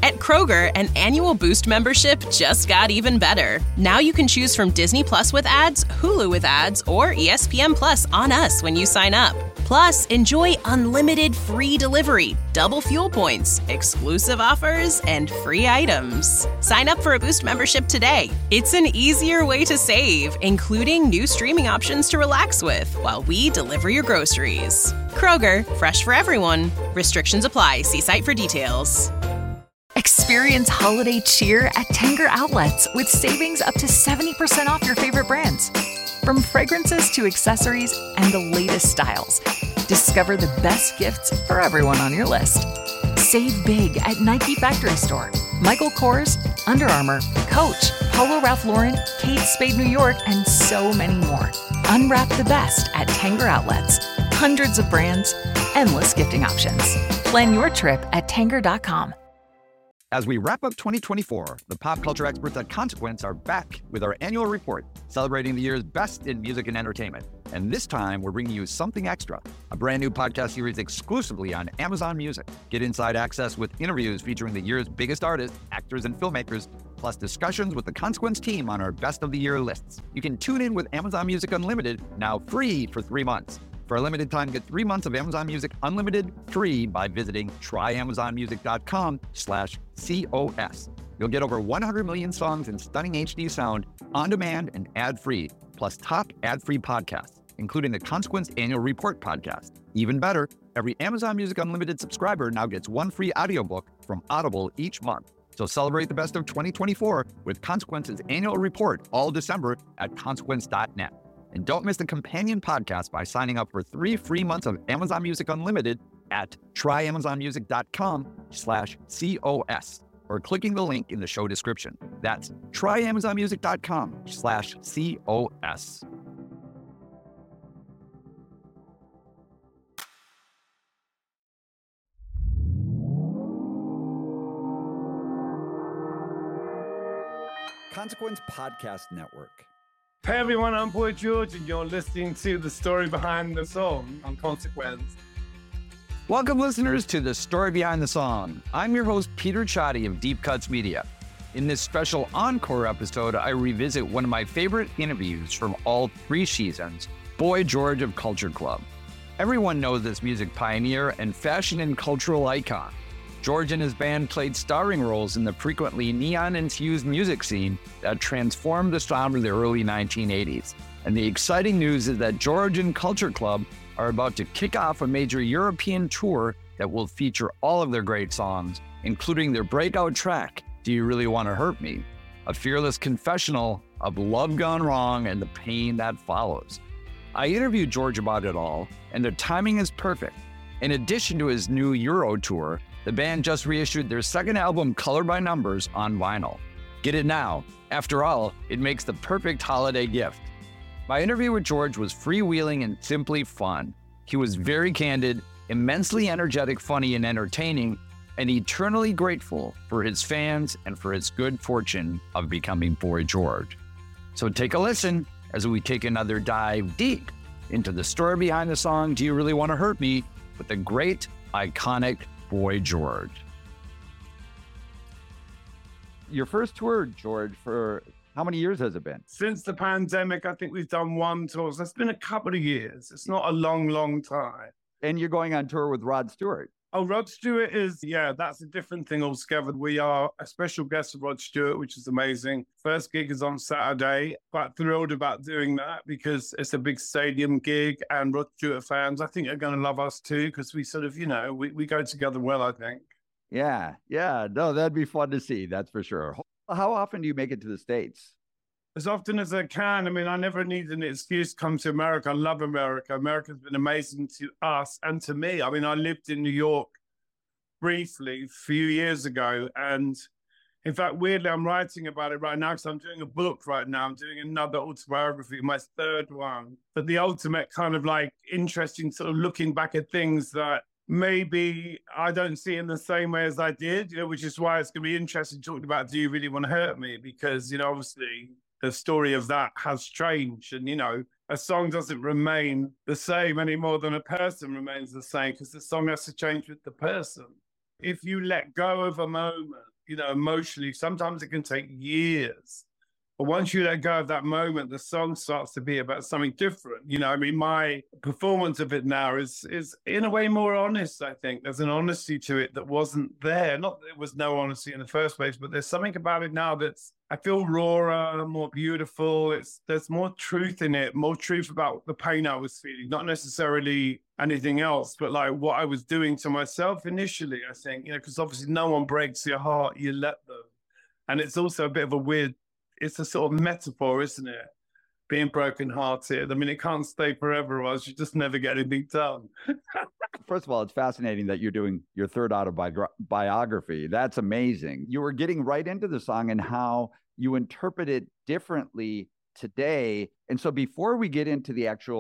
At Kroger, an annual Boost membership just got even better. Now you can choose from Disney Plus with ads, Hulu with ads, or ESPN Plus on us when you sign up. Plus, enjoy unlimited free delivery, double fuel points, exclusive offers, and free items. Sign up for a Boost membership today. It's an easier way to save, including new streaming options to relax with while we deliver your groceries. Kroger, fresh for everyone. Restrictions apply. See site for details. Experience holiday cheer at Tanger Outlets with savings up to 70% off your favorite brands. From fragrances to accessories and the latest styles, discover the best gifts for everyone on your list. Save big at Nike Factory Store, Michael Kors, Under Armour, Coach, Polo Ralph Lauren, Kate Spade New York, and so many more. Unwrap the best at Tanger Outlets. Hundreds of brands, endless gifting options. Plan your trip at Tanger.com. As we wrap up 2024, the pop culture experts at Consequence are back with our annual report, celebrating the year's best in music and entertainment. And this time, we're bringing you Something Extra, a brand new podcast series exclusively on Amazon Music. Get inside access with interviews featuring the year's biggest artists, actors, and filmmakers, plus discussions with the Consequence team on our best of the year lists. You can tune in with Amazon Music Unlimited, now free for 3 months. For a limited time, get 3 months of Amazon Music Unlimited free by visiting tryamazonmusic.com/COS. You'll get over 100 million songs in stunning HD sound, on demand and ad-free, plus top ad-free podcasts, including the Consequence Annual Report podcast. Even better, every Amazon Music Unlimited subscriber now gets 1 free audiobook from Audible each month. So celebrate the best of 2024 with Consequence's Annual Report all December at consequence.net. And don't miss the companion podcast by signing up for 3 free months of Amazon Music Unlimited at tryamazonmusic.com/COS or clicking the link in the show description. That's tryamazonmusic.com/COS. Consequence Podcast Network. Hey everyone, I'm Boy George, and you're listening to The Story Behind the Song on Consequence. Welcome, listeners, to The Story Behind the Song. I'm your host, Peter Chadi of Deep Cuts Media. In this special encore episode, I revisit one of my favorite interviews from all 3 seasons, Boy George of Culture Club. Everyone knows this music pioneer and fashion and cultural icon. George and his band played starring roles in the frequently neon-infused music scene that transformed the sound of the early 1980s. And the exciting news is that George and Culture Club are about to kick off a major European tour that will feature all of their great songs, including their breakout track, Do You Really Want to Hurt Me? A fearless confessional of love gone wrong and the pain that follows. I interviewed George about it all, and the timing is perfect. In addition to his new Euro tour, the band just reissued their second album, Color by Numbers, on vinyl. Get it now. After all, it makes the perfect holiday gift. My interview with George was freewheeling and simply fun. He was very candid, immensely energetic, funny, and entertaining, and eternally grateful for his fans and for his good fortune of becoming Boy George. So take a listen as we take another dive deep into the story behind the song, Do You Really Want to Hurt Me? With the great, iconic Boy George. Your first tour, George, for how many years has it been? Since the pandemic, I think we've done 1 tour. So it's been a couple of years. It's not a long time. And you're going on tour with Rod Stewart. Oh, Rod Stewart is, that's a different thing altogether. We are a special guest of Rod Stewart, which is amazing. First gig is on Saturday. Quite thrilled about doing that because it's a big stadium gig, and Rod Stewart fans, I think, are going to love us too, because we sort of, we go together well, I think. Yeah. No, that'd be fun to see. That's for sure. How often do you make it to the States? As often as I can. I mean, I never need an excuse to come to America. I love America. America's been amazing to us and to me. I mean, I lived in New York briefly a few years ago. And in fact, weirdly, I'm writing about it right now because I'm doing a book right now. I'm doing another autobiography, my 3rd one. But the ultimate kind of like interesting sort of looking back at things that maybe I don't see in the same way as I did, which is why it's going to be interesting talking about Do You Really Want to Hurt Me? Because, obviously the story of that has changed. And, a song doesn't remain the same any more than a person remains the same, because the song has to change with the person. If you let go of a moment, emotionally. Sometimes it can take years. But once you let go of that moment, the song starts to be about something different. I mean, my performance of it now is in a way more honest, I think. There's an honesty to it that wasn't there. Not that there was no honesty in the first place, but there's something about it now that's, I feel rawer, more beautiful. There's more truth in it, more truth about the pain I was feeling, not necessarily anything else, but like what I was doing to myself initially, I think, because obviously no one breaks your heart, you let them. And it's also a bit of a weird, it's a sort of metaphor, isn't it? Being brokenhearted. I mean, it can't stay forever, or else you just never get anything done. First of all, it's fascinating that you're doing your third autobiography. That's amazing. You were getting right into the song and how you interpret it differently today. And so before we get into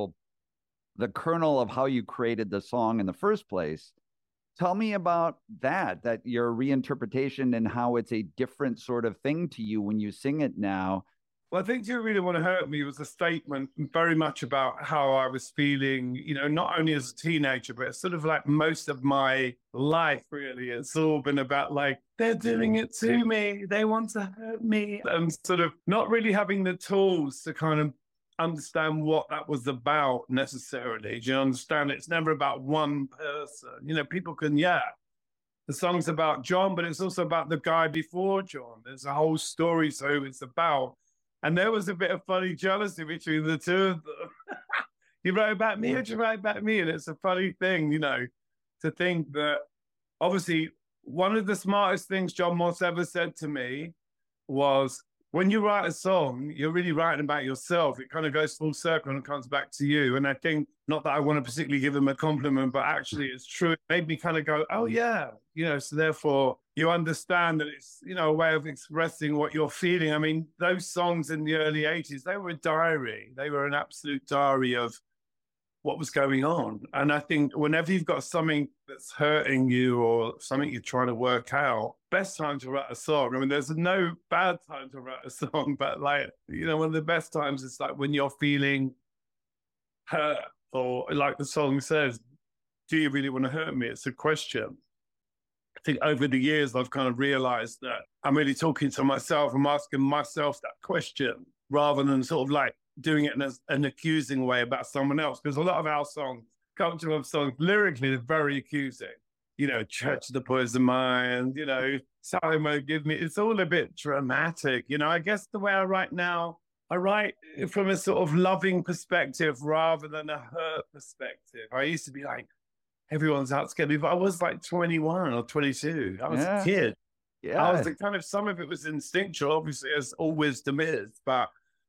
the kernel of how you created the song in the first place, tell me about that your reinterpretation and how it's a different sort of thing to you when you sing it now. Well, I think "Do You Really Want to Hurt Me" was a statement very much about how I was feeling, not only as a teenager, but sort of like most of my life, really. It's all been about like, they're doing it to me, they want to hurt me, and sort of not really having the tools to kind of understand what that was about necessarily. Do you understand? It's never about one person. People can, the song's about John, but it's also about the guy before John. There's a whole story, so it's about. And there was a bit of funny jealousy between the two of them. You wrote about me, or you write about me? And it's a funny thing, to think that obviously one of the smartest things John Moss ever said to me was, when you write a song, you're really writing about yourself. It kind of goes full circle and comes back to you. And I think, not that I want to particularly give him a compliment, but actually it's true. It made me kind of go, oh yeah, so therefore you understand that it's, a way of expressing what you're feeling. I mean, those songs in the early 80s, they were a diary. They were an absolute diary of what was going on. And I think whenever you've got something that's hurting you or something you're trying to work out, best time to write a song. I mean, there's no bad time to write a song, but like, one of the best times is like when you're feeling hurt, or like the song says, do you really want to hurt me? It's a question. I think over the years, I've kind of realized that I'm really talking to myself. I'm asking myself that question rather than sort of like doing it in an accusing way about someone else. Because a lot of our songs, culture of songs, lyrically, they're very accusing. Church of the Poison Mind, Simon, give me. It's all a bit dramatic. I guess the way I write now, I write from a sort of loving perspective rather than a hurt perspective. I used to be like, everyone's out to get me, but I was like 21 or 22. I was a kid. Yeah. I was kind of, some of it was instinctual, obviously, as all wisdom is, but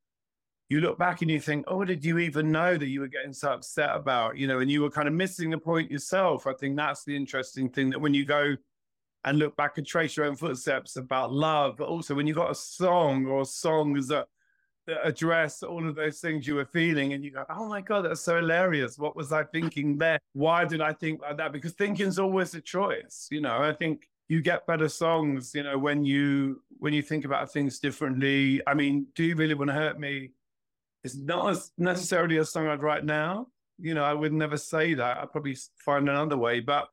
you look back and you think, oh, did you even know that you were getting so upset about, and you were kind of missing the point yourself. I think that's the interesting thing, that when you go and look back and trace your own footsteps about love, but also when you've got a song or songs that address all of those things you were feeling, and you go, oh my God, that's so hilarious. What was I thinking there? Why did I think like that? Because thinking's always a choice. I think you get better songs, when you think about things differently. I mean, Do You Really Want to Hurt Me? It's not necessarily a song I'd write now. I would never say that. I'd probably find another way. But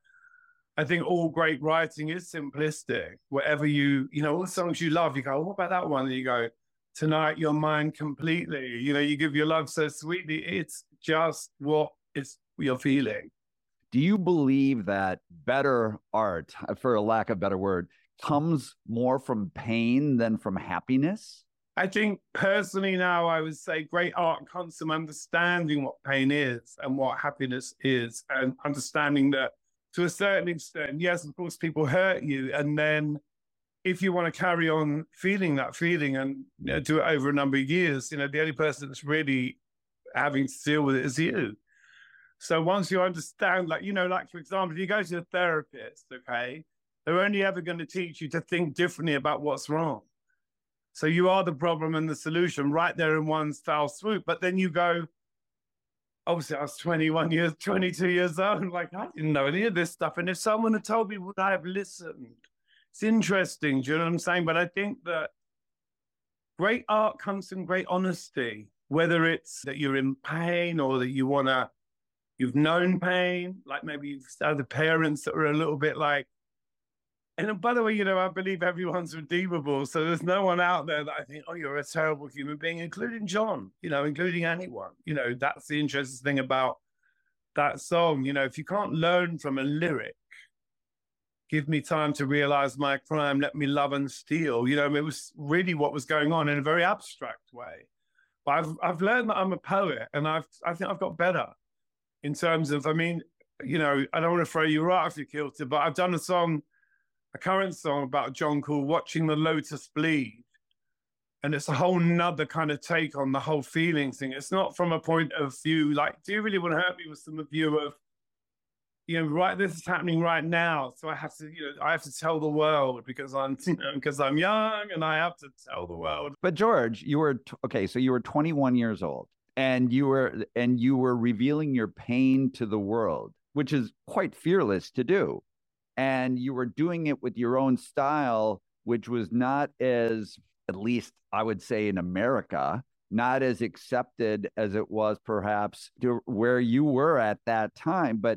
I think all great writing is simplistic. Whatever all the songs you love, you go, what about that one? And you go, Tonight You're Mine Completely. You give your love so sweetly. It's just what you're feeling. Do you believe that better art, for a lack of a better word, comes more from pain than from happiness? I think personally now, I would say great art comes from understanding what pain is and what happiness is, and understanding that to a certain extent, yes, of course, people hurt you. And then if you want to carry on feeling that feeling and do it over a number of years, the only person that's really having to deal with it is you. So once you understand, like for example, if you go to a therapist, okay, they're only ever going to teach you to think differently about what's wrong. So you are the problem and the solution right there in one foul swoop. But then you go, obviously I was 22 years old. Like, I didn't know any of this stuff. And if someone had told me, would I have listened? It's interesting. Do you know what I'm saying? But I think that great art comes from great honesty, whether it's that you're in pain or that you've known pain, like maybe you've had the parents that were a little bit like And by the way, I believe everyone's redeemable. So there's no one out there that I think, oh, you're a terrible human being, including John, including anyone. That's the interesting thing about that song. If you can't learn from a lyric, give me time to realize my crime, let me love and steal. It was really what was going on in a very abstract way. But I've learned that I'm a poet, and I think I've got better in terms of, I don't want to throw you right off your kilter, but I've done a current song about John called Watching the Lotus Bleed. And it's a whole nother kind of take on the whole feeling thing. It's not from a point of view, like, do you really want to hurt me with some view of, right, this is happening right now. So I have to tell the world because I'm young and I have to tell the world. But George, you were, so you were 21 years old and you were revealing your pain to the world, which is quite fearless to do. And you were doing it with your own style, which was not as, at least I would say in America, not as accepted as it was perhaps where you were at that time. But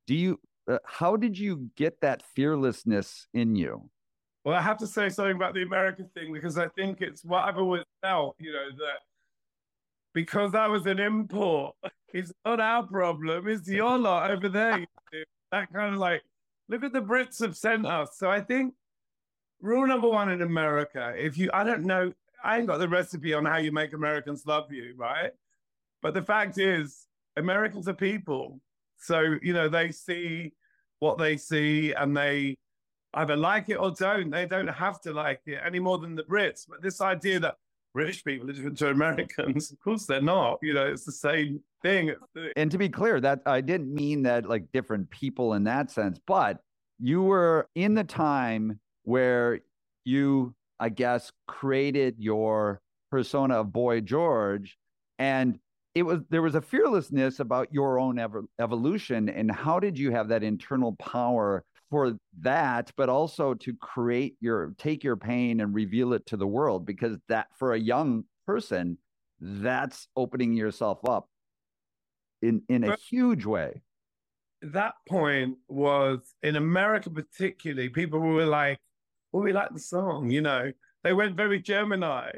how did you get that fearlessness in you? Well, I have to say something about the American thing, because I think it's what I've always felt, that because I was an import, it's not our problem, it's your lot over there. That kind of like, look at the Brits have sent us. So I think rule number one in America, I don't know, I ain't got the recipe on how you make Americans love you, right? But the fact is, Americans are people. So, they see what they see and they either like it or don't. They don't have to like it any more than the Brits. But this idea that British people are different to Americans, of course they're not. It's the same thing. And to be clear, that I didn't mean that like different people in that sense, but you were in the time where you, I guess, created your persona of Boy George, and there was a fearlessness about your own evolution. And how did you have that internal power for that, but also to take your pain and reveal it to the world? Because that, for a young person, that's opening yourself up in a huge way. That point was, in America particularly, people were like, well, we like the song, They went very Gemini.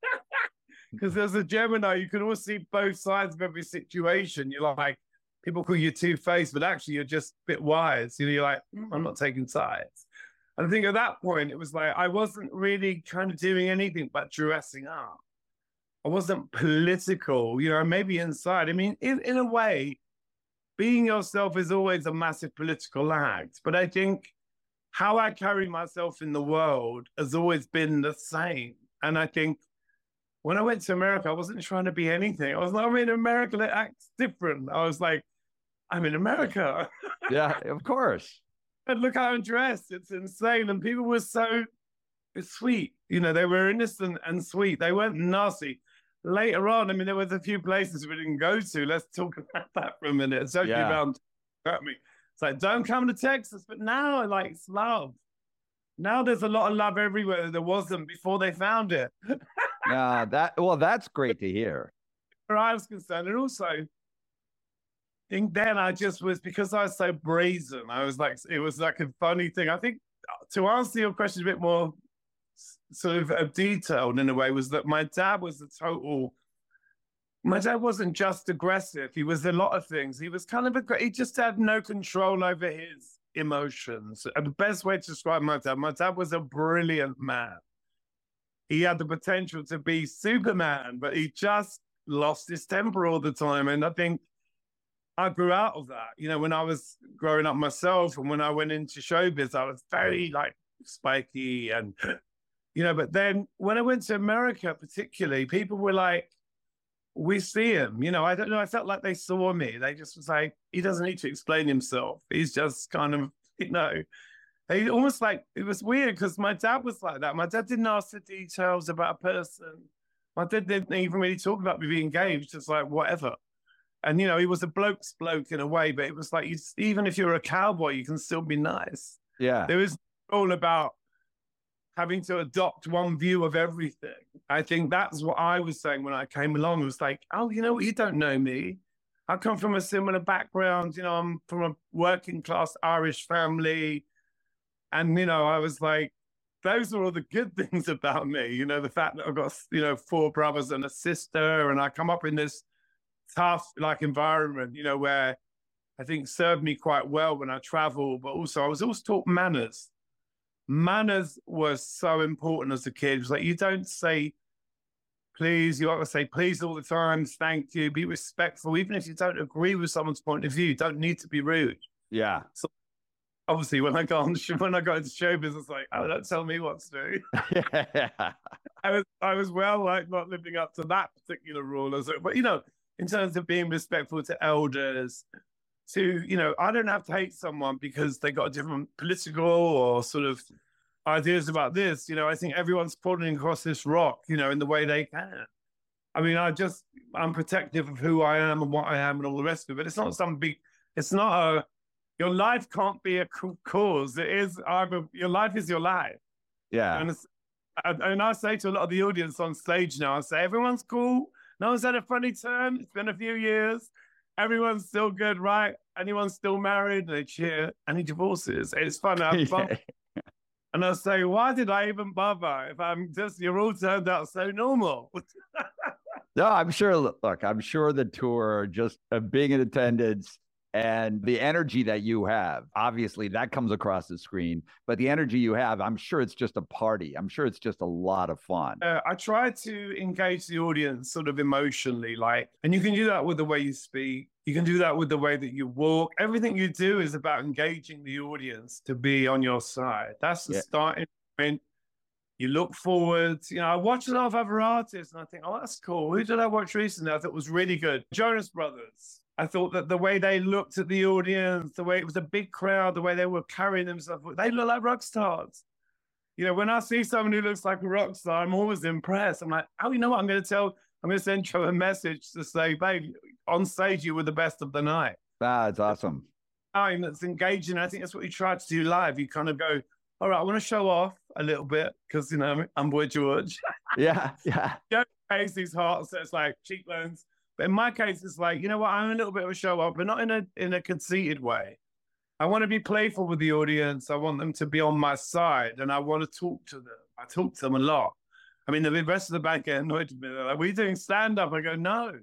Because there's a Gemini, you can always see both sides of every situation. You're like, people call you two-faced, but actually you're just a bit wise. You're like, I'm not taking sides. And I think at that point, it was like, I wasn't really kind of doing anything but dressing up. I wasn't political, maybe inside. In a way, being yourself is always a massive political act. But I think how I carry myself in the world has always been the same. And I think when I went to America, I wasn't trying to be anything. I was like, I'm in America, that acts different. I was like, I'm in America. Yeah, of course. And look how I'm dressed. It's insane. And people were so sweet. They were innocent and sweet. They weren't nasty. Later on, there was a few places we didn't go to. Let's talk about that for a minute. It's actually around me. It's like, don't come to Texas. But now, it's love. Now there's a lot of love everywhere that there wasn't before they found it. Yeah, that's great to hear. Where I was concerned, and also, I think then I just was, because I was so brazen, I was like, it was like a funny thing. I think to answer your question a bit more sort of detailed in a way, was that my dad wasn't just aggressive. He was a lot of things. He was kind of he just had no control over his emotions. And the best way to describe my dad was a brilliant man. He had the potential to be Superman, but he just lost his temper all the time. And I think I grew out of that. When I was growing up myself and when I went into showbiz, I was very spiky and, but then when I went to America particularly, people were like, we see him, I don't know. I felt like they saw me. They just was like, he doesn't need to explain himself. He's just kind of, he almost like, it was weird because my dad was like that. My dad didn't ask the details about a person. My dad didn't even really talk about me being gay. He was just like, whatever. And, he was a bloke's bloke in a way, but it was like, even if you're a cowboy, you can still be nice. Yeah. There is all about having to adopt one view of everything. I think that's what I was saying when I came along. It was like, oh, you don't know me. I come from a similar background. I'm from a working class Irish family. And, I was like, those are all the good things about me. The fact that I've got, 4 brothers and a sister, and I come up in this tough, environment, where I think served me quite well when I travel, but also I was also taught manners. Manners was so important as a kid. It was like, you don't say please, you ought to say please all the time, thank you, be respectful. Even if you don't agree with someone's point of view, you don't need to be rude. Yeah. So obviously when I got into show business, like, oh, don't tell me what to do. Yeah. I was not living up to that particular rule. But, in terms of being respectful to elders, I don't have to hate someone because they got a different political or sort of ideas about this. I think everyone's falling across this rock, in the way they can. I mean, I'm protective of who I am and what I am and all the rest of it. But it's not your life can't be a cause. It is your life is your life. Yeah. And I say to a lot of the audience on stage now, I say, everyone's cool. No one's had a funny turn. It's been a few years. Everyone's still good, right? Anyone's still married? They cheer. Any divorces? It's fun. I have fun. And I say, why did I even bother if you're all turned out so normal? No, I'm sure. Look, I'm sure the tour, just being in attendance and the energy that you have, obviously that comes across the screen, but the energy you have, I'm sure it's just a party. I'm sure it's just a lot of fun. I try to engage the audience sort of emotionally, and you can do that with the way you speak. You can do that with the way that you walk. Everything you do is about engaging the audience to be on your side. That's the starting point. You look forward. I watch a lot of other artists and I think, oh, that's cool. Who did I watch recently? I thought it was really good. Jonas Brothers. I thought that the way they looked at the audience, the way it was a big crowd, the way they were carrying themselves, they look like rock stars. When I see someone who looks like a rock star, I'm always impressed. I'm like, oh, you know what? I'm going to send you a message to say, babe, on stage, you were the best of the night. That's awesome. That's engaging. I think that's what you try to do live. You kind of go, all right, I want to show off a little bit because, I'm Boy George. Yeah. Don't face these hearts, so it's like cheekbones. But in my case, it's like, you know what? I'm a little bit of a show off, but not in a conceited way. I want to be playful with the audience. I want them to be on my side, and I want to talk to them. I talk to them a lot. I mean, the rest of the band get annoyed with me. They're like, "Are we doing stand-up?" I go, "No."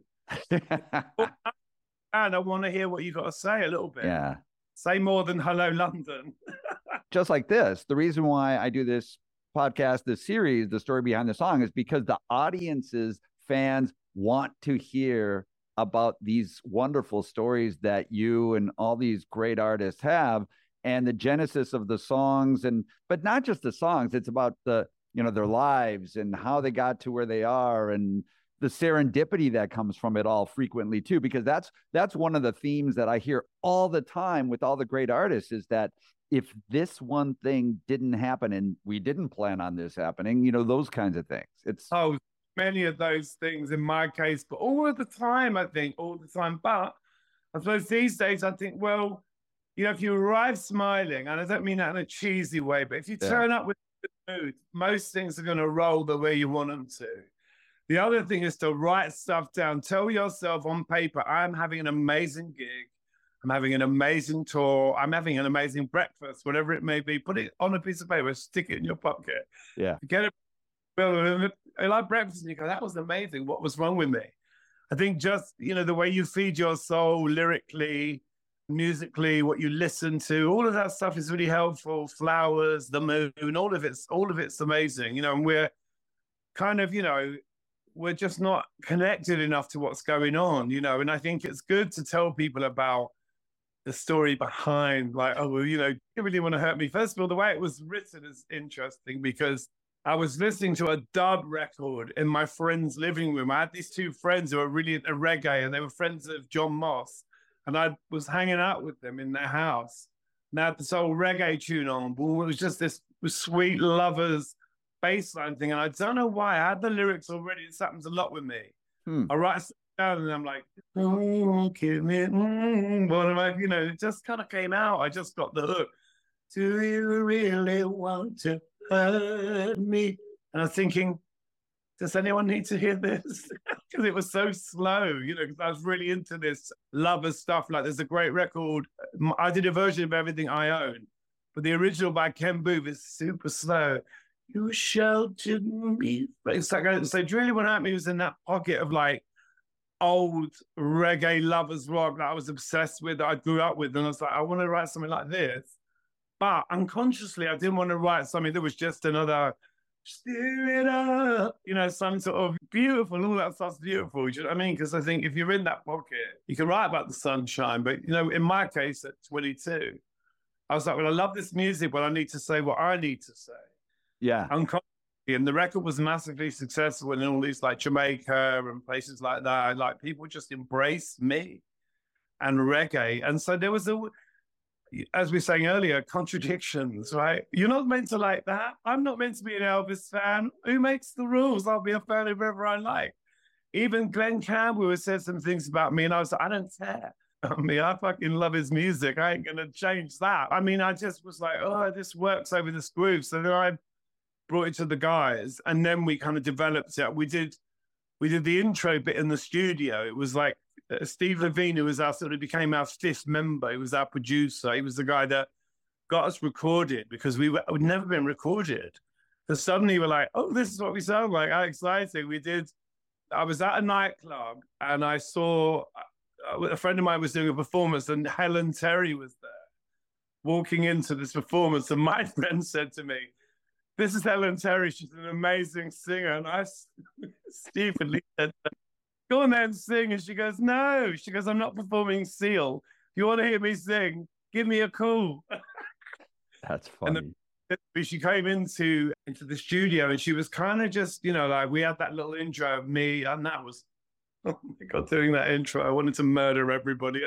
And I want to hear what you got to say a little bit. Yeah. Say more than "Hello, London." Just like this. The reason why I do this podcast, this series, The Story Behind the Song, is because the audience's fans want to hear about these wonderful stories that you and all these great artists have, and the genesis of the songs, but not just the songs. It's about their lives and how they got to where they are, and the serendipity that comes from it all frequently too, because that's one of the themes that I hear all the time with all the great artists, is that if this one thing didn't happen and we didn't plan on this happening, those kinds of things. It's many of those things in my case, but all of the time, I think, all the time. But I suppose these days, I think, well, if you arrive smiling, and I don't mean that in a cheesy way, but if you turn up with a good mood, most things are going to roll the way you want them to. The other thing is to write stuff down. Tell yourself on paper, I'm having an amazing gig. I'm having an amazing tour. I'm having an amazing breakfast, whatever it may be. Put it on a piece of paper, stick it in your pocket. Yeah. Get it. I like breakfast, and you go, that was amazing. What was wrong with me? I think just, the way you feed your soul lyrically, musically, what you listen to, all of that stuff is really helpful. Flowers, the moon, all of it's amazing. And we're kind of, we're just not connected enough to what's going on, and I think it's good to tell people about the story behind, you really want to hurt me. First of all, the way it was written is interesting because I was listening to a dub record in my friend's living room. I had these 2 friends who were really into reggae, and they were friends of John Moss. And I was hanging out with them in their house. And they had this old reggae tune on. Boom, it was just this sweet lovers bass line thing. And I don't know why. I had the lyrics already. This happens a lot with me. I write stuff down and I'm like, oh, give me, what am I, it just kind of came out. I just got the hook. Do you really want to hurt me? And I was thinking, does anyone need to hear this? Because it was so slow, because I was really into this lover stuff. Like, there's a great record. I did a version of Everything I Own. But the original by Ken Booth is super slow. You sheltered me. It's like, so it really went at me was in that pocket of like old reggae lovers rock that I was obsessed with, that I grew up with. And I was like, I want to write something like this. But unconsciously, I didn't want to write something that was just another stir it up, you know, some sort of beautiful, all that stuff's beautiful. Do you know what I mean? Because I think if you're in that pocket, you can write about the sunshine. But, you know, in my case at 22, I was like, well, I love this music, but I need to say what I need to say. Yeah. Unconsciously. And the record was massively successful in all these like Jamaica and places like that. Like people just embraced me and reggae. And so there was as we were saying earlier, contradictions, right? You're not meant to like that. I'm not meant to be an Elvis fan. Who makes the rules? I'll be a fan of whoever I like. Even Glenn Campbell has said some things about me, and I was like, I don't care. I mean, I fucking love his music. I ain't going to change that. I mean, I just was like, oh, this works over this groove. So then I brought it to the guys, and then we kind of developed it. We did the intro bit in the studio. It was like, Steve Levine, who was became our fifth member. He was our producer. He was the guy that got us recorded because we'd never been recorded. So suddenly we're like, oh, this is what we sound like. How exciting. I was at a nightclub and I saw a friend of mine was doing a performance and Helen Terry was there walking into this performance. And my friend said to me, this is Helen Terry. She's an amazing singer. And I stupidly said, go on there and sing. And she goes, no. She goes, I'm not performing Seal. If you want to hear me sing, give me a call. That's funny. And then she came into the studio and she was kind of just, you know, like we had that little intro of me. And that was, oh my God, doing that intro. I wanted to murder everybody.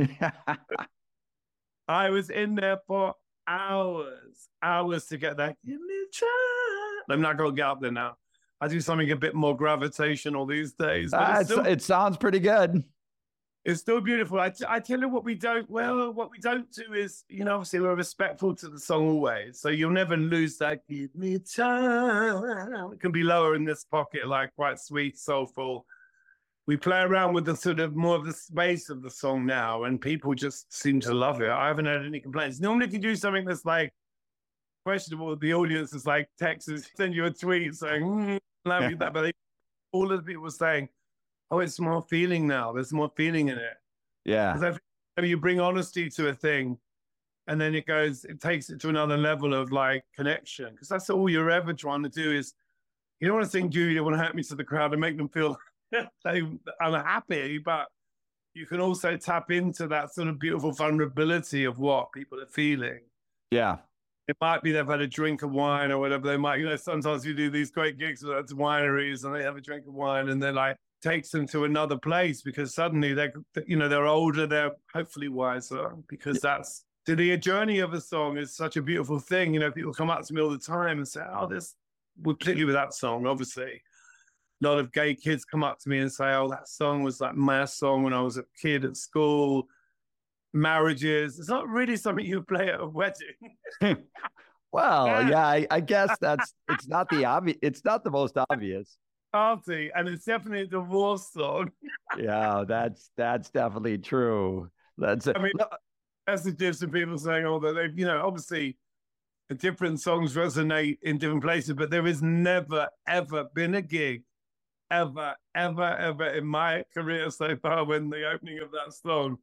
I was in there for hours to get that. Give me a chance. I'm not going to get up there now. I do something a bit more gravitational these days. But it sounds pretty good. It's still beautiful. I tell you what we don't do is, you know, obviously we're respectful to the song always. So you'll never lose that. Give me time. It can be lower in this pocket, like quite sweet, soulful. We play around with the sort of more of the space of the song now, and people just seem to love it. I haven't had any complaints. Normally, if you do something that's like questionable, the audience is like Texas, send you a tweet saying, love you that. But all of the people were saying, oh, it's more feeling now. There's more feeling in it. Yeah. Because you bring honesty to a thing, and then it takes it to another level of like connection. Because that's all you're ever trying to do is, you don't want to sing Judy, you want to hurt me to the crowd and make them feel unhappy, but you can also tap into that sort of beautiful vulnerability of what people are feeling. Yeah. It might be they've had a drink of wine or whatever. They might, you know, sometimes you do these great gigs at wineries and they have a drink of wine and they're like, takes them to another place because suddenly they're older, they're hopefully wiser, because that's the journey of a song is such a beautiful thing. You know, people come up to me all the time and say, oh, particularly with that song, obviously. A lot of gay kids come up to me and say, oh, that song was like my song when I was a kid at school. Marriages. It's not really something you play at a wedding. Well, yeah, I guess it's not the most obvious. Party, and it's definitely a divorce song. Yeah, that's definitely true. Messages to people saying, oh, that they've, you know, obviously different songs resonate in different places, but there has never, ever been a gig ever in my career so far when the opening of that song,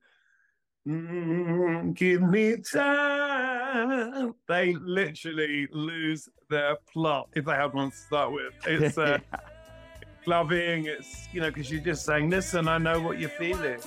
give me time, they literally lose their plot if they have one to start with. It's clubbing, it's, you know, because you're just saying, listen, I know what you're feeling.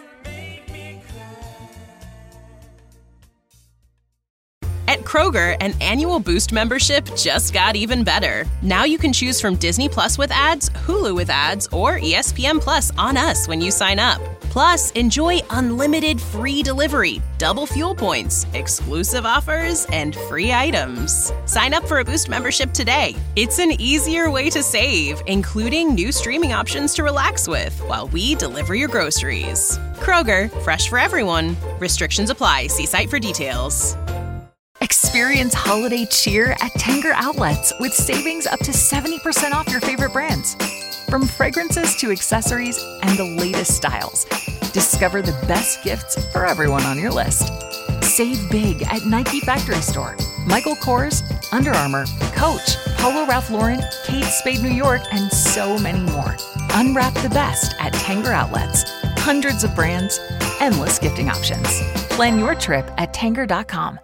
At Kroger, an annual Boost membership just got even better. Now you can choose from Disney Plus with ads, Hulu with ads, or ESPN Plus on us when you sign up. Plus, enjoy unlimited free delivery, double fuel points, exclusive offers, and free items. Sign up for a Boost membership today. It's an easier way to save, including new streaming options to relax with while we deliver your groceries. Kroger, fresh for everyone. Restrictions apply. See site for details. Experience holiday cheer at Tanger Outlets with savings up to 70% off your favorite brands. From fragrances to accessories and the latest styles, discover the best gifts for everyone on your list. Save big at Nike Factory Store, Michael Kors, Under Armour, Coach, Polo Ralph Lauren, Kate Spade New York, and so many more. Unwrap the best at Tanger Outlets. Hundreds of brands, endless gifting options. Plan your trip at Tanger.com.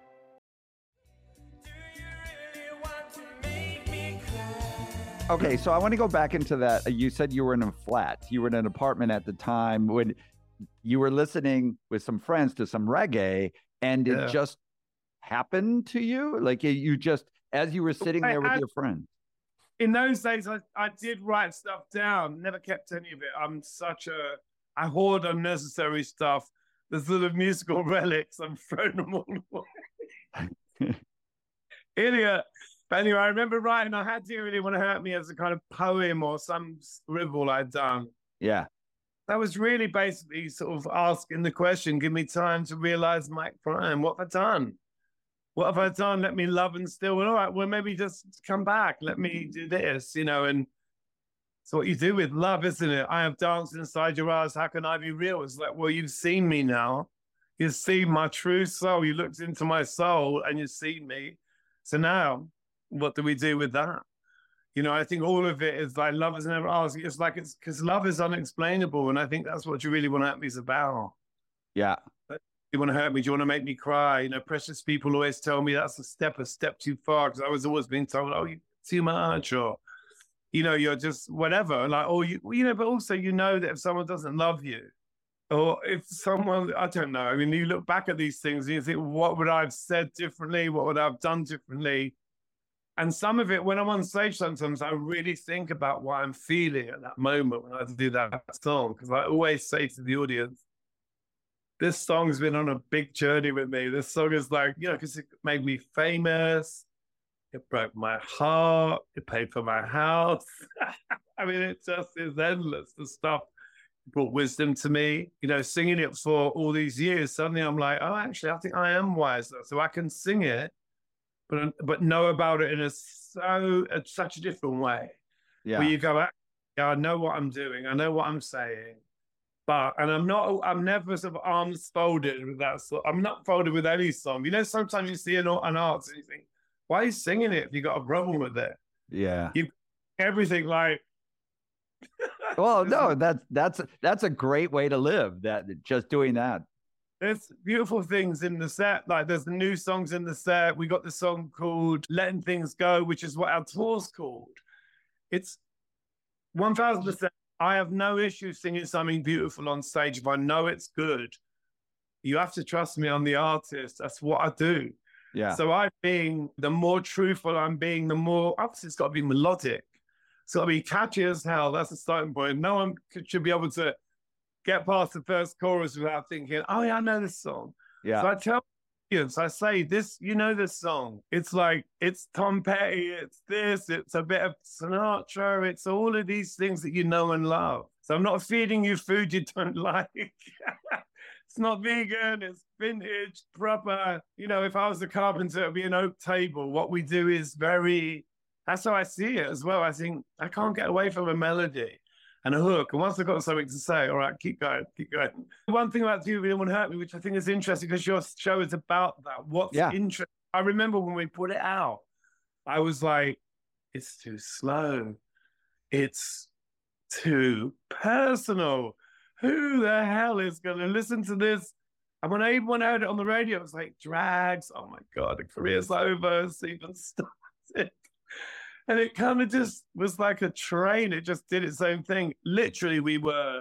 Okay, so I want to go back into that. You said you were in a flat. You were in an apartment at the time when you were listening with some friends to some reggae, and it just happened to you? Like you just, as you were sitting there with your friends? In those days, I did write stuff down, never kept any of it. I hoard unnecessary stuff. The sort of musical relics, I'm throwing them all away. Idiot. But anyway, I remember writing, I had to really want to hurt me as a kind of poem or some scribble I'd done. Yeah. That was really basically sort of asking the question, give me time to realize my crime. What have I done? What have I done? Let me love and still, well, all right, well, maybe just come back. Let me do this, and it's what you do with love, isn't it? I have danced inside your eyes. How can I be real? It's like, well, you've seen me now. You've seen my true soul. You looked into my soul and you've seen me. So now, what do we do with that? I think all of it is like love is never asked. It's like it's because love is unexplainable. And I think that's what you really want to hurt me is about. Yeah. You want to hurt me? Do you want to make me cry? Precious people always tell me that's a step too far. Because I was always being told, oh, you're too much, or, you're just whatever. Like, or, but also, that if someone doesn't love you, or if someone, I don't know. I mean, you look back at these things and you think, what would I have said differently? What would I have done differently? And some of it, when I'm on stage, sometimes I really think about what I'm feeling at that moment when I do that song. Because I always say to the audience, this song's been on a big journey with me. This song is like, because it made me famous. It broke my heart. It paid for my house. I mean, it just is endless. The stuff brought wisdom to me. Singing it for all these years, suddenly I'm like, oh, actually, I think I am wiser. So I can sing it. But know about it in such a different way. Yeah. Where you go, I know what I'm doing. I know what I'm saying. And I'm never sort of arms folded with that. I'm not folded with any song. Sometimes you see an artist and you think, why are you singing it if you got a problem with it? Yeah. Everything like. Well, no, that's a great way to live, that just doing that. There's beautiful things in the set. Like there's the new songs in the set. We got the song called Letting Things Go, which is what our tour's called. It's 1000%. I have no issue singing something beautiful on stage if I know it's good. You have to trust me, I'm the artist. That's what I do. Yeah. So the more truthful I'm being, the more, obviously it's got to be melodic. It's got to be catchy as hell. That's the starting point. No one should be able to get past the first chorus without thinking, oh yeah, I know this song. Yeah. So I tell audience, I say, this, this song. It's like, it's Tom Petty, it's this, it's a bit of Sinatra, it's all of these things that you know and love. So I'm not feeding you food you don't like. It's not vegan, it's vintage, proper. If I was a carpenter, it would be an oak table. What we do is that's how I see it as well. I think I can't get away from a melody and a hook. And once I've got something to say, all right, keep going. One thing about Do You Really Want to Hurt Me, which I think is interesting because your show is about that. What's interesting? I remember when we put it out, I was like, it's too slow. It's too personal. Who the hell is going to listen to this? And when I even heard it on the radio, it was like, drags. Oh my God, the career's over. It's even started. And it kind of just was like a train. It just did its own thing. Literally, we were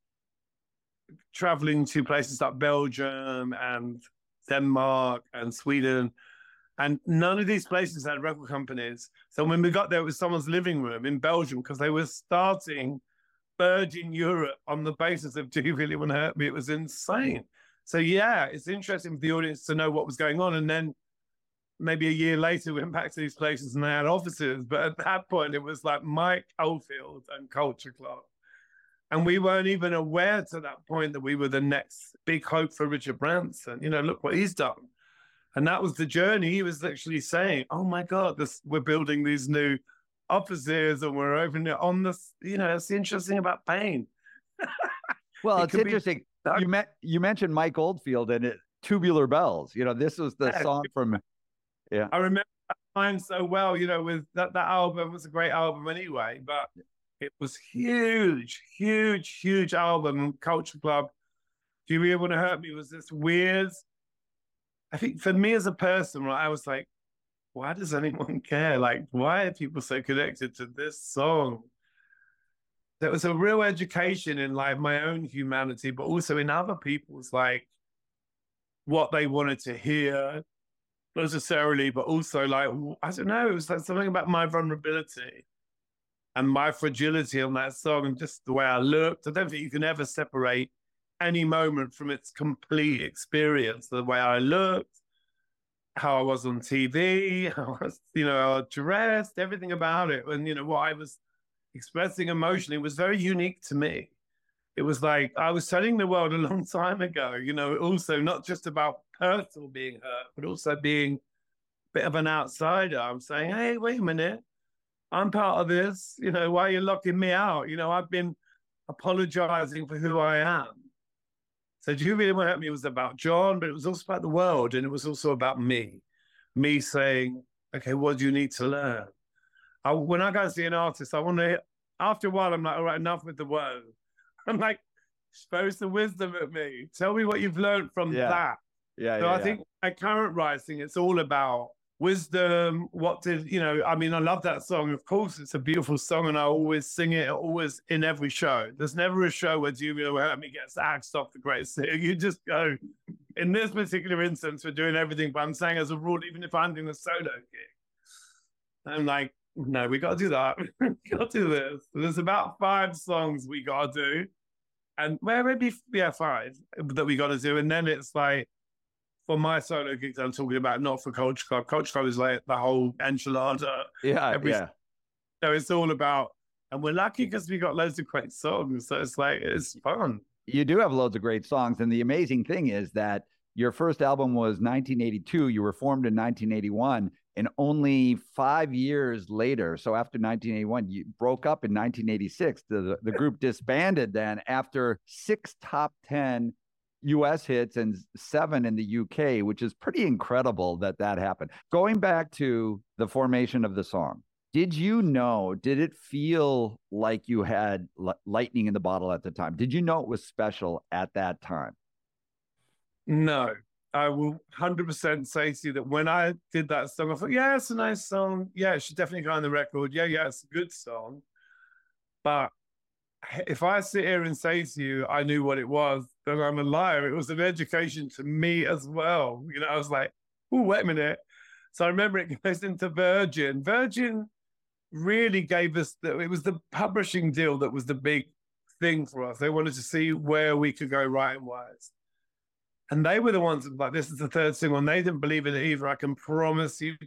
traveling to places like Belgium and Denmark and Sweden. And none of these places had record companies. So when we got there, it was someone's living room in Belgium because they were starting Virgin Europe on the basis of Do You Really Want to Hurt Me? It was insane. So yeah, it's interesting for the audience to know what was going on. And then maybe a year later, we went back to these places and they had offices. But at that point, it was like Mike Oldfield and Culture Club. And we weren't even aware to that point that we were the next big hope for Richard Branson. Look what he's done. And that was the journey. He was actually saying, oh my God, we're building these new offices and we're opening it on this. That's interesting about pain. Well, it's interesting. You mentioned Mike Oldfield, and Tubular Bells. This was the song from, yeah. I remember that time so well, with that album was a great album anyway, but it was huge, huge, huge album. Culture Club, Do You Really Want to Hurt Me was this weird, I think for me as a person, right, I was like, why does anyone care? Like, why are people so connected to this song? There was a real education in like my own humanity, but also in other people's, like, what they wanted to hear, not necessarily, but also like, I don't know, it was like something about my vulnerability and my fragility on that song and just the way I looked. I don't think you can ever separate any moment from its complete experience. The way I looked, how I was on TV, how I was, how I was dressed, everything about it. And, what I was expressing emotionally was very unique to me. It was like I was telling the world a long time ago, also not just about personal being hurt, but also being a bit of an outsider. I'm saying, hey, wait a minute. I'm part of this. Why are you locking me out? I've been apologizing for who I am. So Do You Really Want to Hurt Me was about John, but it was also about the world. And it was also about me saying, okay, what do you need to learn? When I go see an artist, I want to, after a while, I'm like, all right, enough with the word. I'm like, throw some wisdom at me. Tell me what you've learned from that. So I think at current writing, it's all about wisdom. I love that song. Of course, it's a beautiful song and I always sing it, always in every show. There's never a show where Do You Really Want to Hurt Me gets axed off the great singer. You just go, in this particular instance, we're doing everything, but I'm saying as a rule, even if I'm doing a solo gig, I'm like, no, we got to do that. We got to do this. There's about 5 songs we got to do. And maybe 5 that we got to do. And then it's like, for my solo gigs, I'm talking about, not for Culture Club. Culture Club is like the whole enchilada. Yeah. So it's all about, and we're lucky because we got loads of great songs. So it's like, it's fun. You do have loads of great songs. And the amazing thing is that your first album was 1982. You were formed in 1981. And only 5 years later, so after 1981, you broke up in 1986. The group disbanded then after 6 top 10 US hits and 7 in the UK, which is pretty incredible that happened. Going back to the formation of the song, did it feel like you had lightning in the bottle at the time? Did you know it was special at that time? No. I will 100% say to you that when I did that song, I thought, yeah, it's a nice song. Yeah, it should definitely go on the record. Yeah, it's a good song. But if I sit here and say to you, I knew what it was, then I'm a liar. It was an education to me as well. I was like, oh, wait a minute. So I remember it goes into Virgin. Virgin really gave us, it was the publishing deal that was the big thing for us. They wanted to see where we could go writing-wise. And they were the ones that, like, this is the 3rd single, and they didn't believe in it either. I can promise you.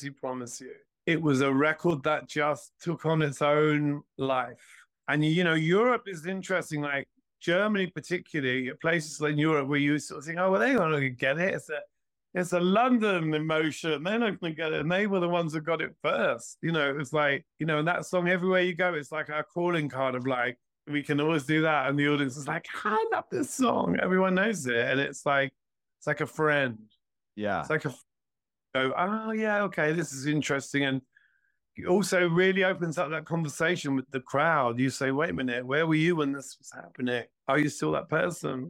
It was a record that just took on its own life. And, Europe is interesting, like Germany particularly, places like Europe where you sort of think, oh, well, they're not going to get it. It's a London emotion. They're not going to get it. And they were the ones that got it first. It's like, and that song, everywhere you go, it's like our calling card of like, we can always do that. And the audience is like, I love this song. Everyone knows it. And it's like a friend. Yeah. It's like oh yeah, okay, this is interesting. And it also really opens up that conversation with the crowd. You say, wait a minute, where were you when this was happening? Are you still that person?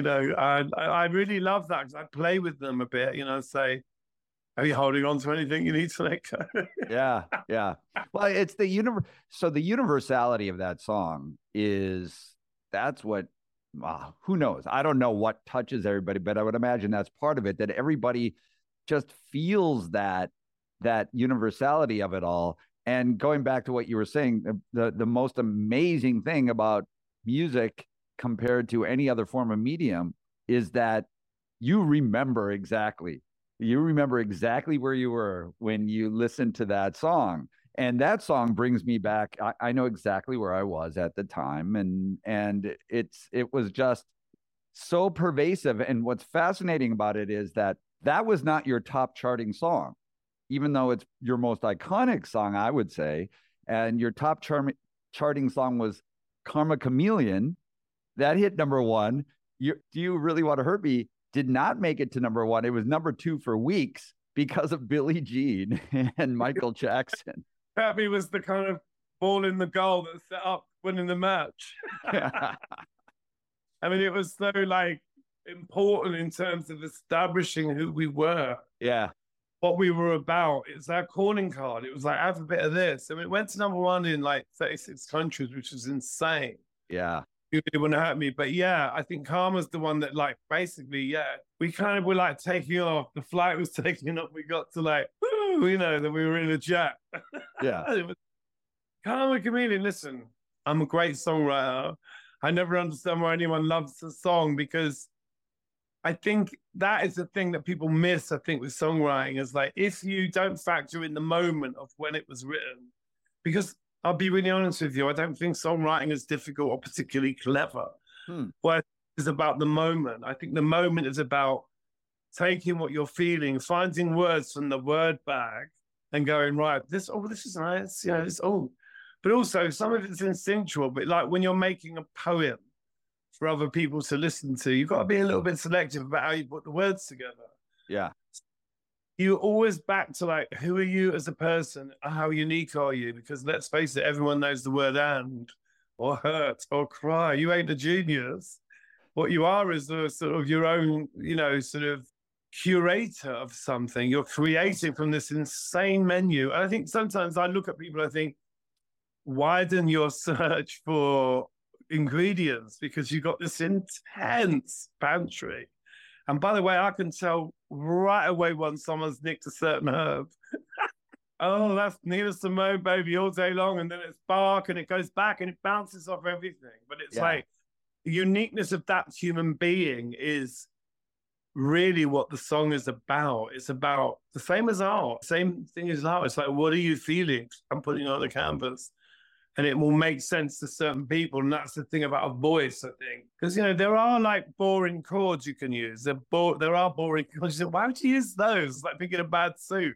I really love that because I play with them a bit, say, are you holding on to anything you need to let go? Yeah. Well, it's so the universality of that song that's what, who knows? I don't know what touches everybody, but I would imagine that's part of it, that everybody just feels that universality of it all. And going back to what you were saying, the most amazing thing about music compared to any other form of medium is that you remember exactly where you were when you listened to that song. And that song brings me back. I know exactly where I was at the time. And it was just so pervasive. And what's fascinating about it is that was not your top charting song, even though it's your most iconic song, I would say. And your top charting song was Karma Chameleon. That hit number 1. Do You Really Want to Hurt Me did not make it to number one. It was number 2 for weeks because of Billie Jean and Michael Jackson. Happy was the kind of ball in the goal that set up winning the match. I mean, it was so like important in terms of establishing who we were. Yeah. What we were about. It's our calling card. It was like, have a bit of this. I mean, it went to number one in like 36 countries, which is insane. Yeah. You really wouldn't hurt me. But yeah, I think Karma's the one that like, basically, yeah, we kind of were like taking off. The flight was taking off. We got to like, woo, you know, that we were in a jet. Yeah. Karma Chameleon, listen, I'm a great songwriter. I never understand why anyone loves a song, because I think that is the thing that people miss, I think, with songwriting, is like, if you don't factor in the moment of when it was written, because I'll be really honest with you, I don't think songwriting is difficult or particularly clever. What it's about the moment. I think the moment is about taking what you're feeling, finding words from the word bag and going, right, this is nice. You know, but also some of it's instinctual, but like when you're making a poem for other people to listen to, you've got to be a little bit selective about how you put the words together. Yeah. You always back to like, who are you as a person? How unique are you? Because let's face it, everyone knows the word and, or hurt, or cry. You ain't a genius. What you are is a sort of your own, you know, sort of curator of something. You're creating from this insane menu. And I think sometimes I look at people, I think, widen your search for ingredients, because you've got this intense pantry. And by the way, I can tell right away when someone's nicked a certain herb. Oh, that's Nina Simone, baby, all day long. And then it's Bach, and it goes back and it bounces off everything. But it's like the uniqueness of that human being is really what the song is about. It's about the same as art, same thing as art. It's like, what are you feeling? I'm putting on the canvas. And it will make sense to certain people. And that's the thing about a voice, I think. Because, you know, there are like boring chords you can use. There are boring chords. You say, why would you use those? It's like picking a bad suit.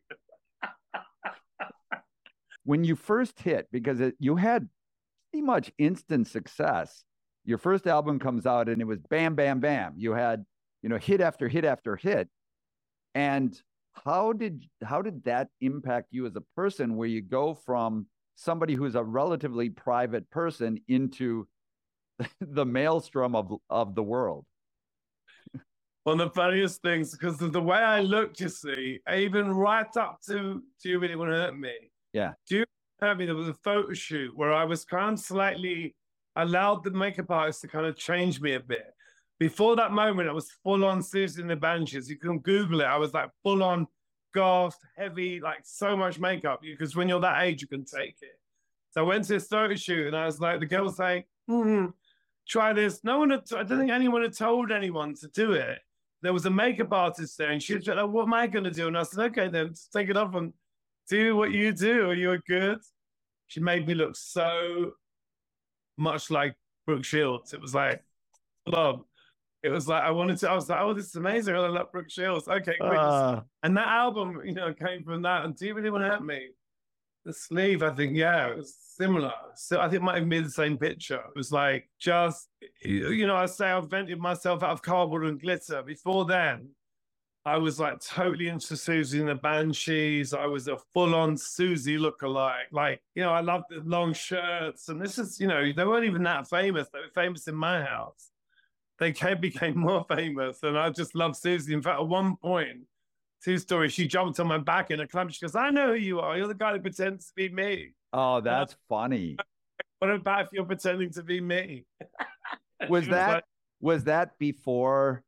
When you first hit, because you had pretty much instant success. Your first album comes out and it was bam, bam, bam. You had, you know, hit after hit after hit. And how did that impact you as a person, where you go from somebody who's a relatively private person into the maelstrom of the world? One of the funniest things, because of the way I looked, you see, even right up to Do You Really Want to Hurt Me? Yeah. Do You Hurt Me? There was a photo shoot where I was kind of slightly allowed the makeup artist to kind of change me a bit. Before that moment, I was full on Siouxsie and the Banshees. You can Google it. I was like full on goth, heavy, like so much makeup, because when you're that age, you can take it. So I went to a photo shoot and I was like, the girl was like, try this. I don't think anyone had told anyone to do it. There was a makeup artist there and she was like, what am I going to do? And I said, okay, then just take it off and do what you do. And you're good. She made me look so much like Brooke Shields. It was like, love. It was like, I was like, oh, this is amazing. I love Brooke Shields. Okay, great. And that album, you know, came from that. And Do You Really Want to Hurt Me? The sleeve, I think, yeah, it was similar. So I think it might have been the same picture. It was like, just, you know, I say I vented myself out of cardboard and glitter. Before then, I was like totally into Siouxsie and the Banshees. I was a full-on Siouxsie lookalike. Like, you know, I loved the long shirts. And this is, you know, they weren't even that famous. They were famous in my house. They became more famous, and I just love Siouxsie. In fact, at one point, true story, she jumped on my back in a club. She goes, I know who you are. You're the guy that pretends to be me. Oh, that's funny. What about if you're pretending to be me? Was that before?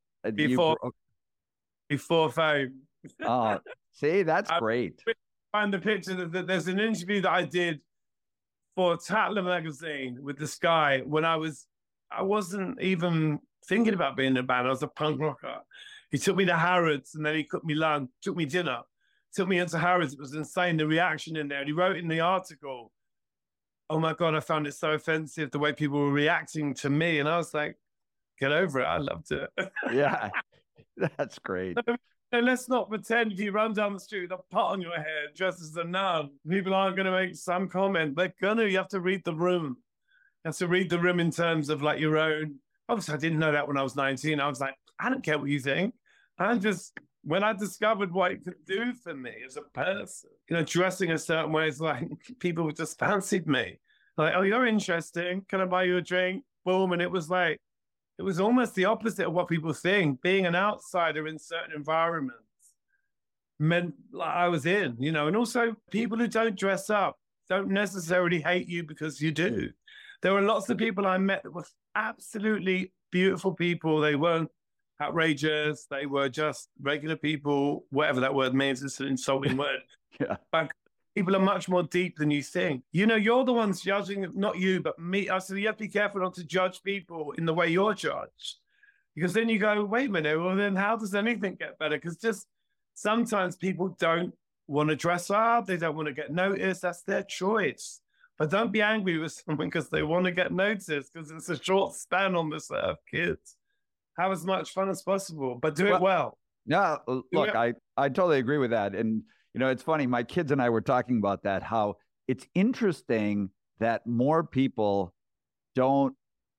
Before fame. Oh, see, that's great. Find the picture. There's an interview that I did for Tatler magazine with this guy when I wasn't even thinking about being in a band. I was a punk rocker. He took me to Harrods and then he cooked me lunch, took me dinner, took me into Harrods. It was insane, the reaction in there. And he wrote in the article, oh my God, I found it so offensive, the way people were reacting to me. And I was like, get over it. I loved it. Yeah, that's great. And let's not pretend if you run down the street with a pot on your head, dressed as a nun, people aren't going to make some comment. They're going to. You have to read the room. You have to read the room in terms of like your own. Obviously, I didn't know that when I was 19. I was like, I don't care what you think. when I discovered what it could do for me as a person, dressing a certain way, it's like people just fancied me. Like, oh, you're interesting. Can I buy you a drink? Boom. And it was almost the opposite of what people think. Being an outsider in certain environments meant like I was in, and also people who don't dress up don't necessarily hate you because you do. There were lots of people I met that were absolutely beautiful people. They weren't outrageous. They were just regular people, whatever that word means. It's an insulting word. Yeah. But people are much more deep than you think. You're the ones judging, not you, but me. I said, you have to be careful not to judge people in the way you're judged. Because then you go, wait a minute, well, then how does anything get better? Because just sometimes people don't want to dress up. They don't want to get noticed. That's their choice. But don't be angry with someone because they want to get noticed, because it's a short span on this earth, kids. Have as much fun as possible, but do it well. Yeah, look, I totally agree with that. And, it's funny. My kids and I were talking about that, how it's interesting that more people don't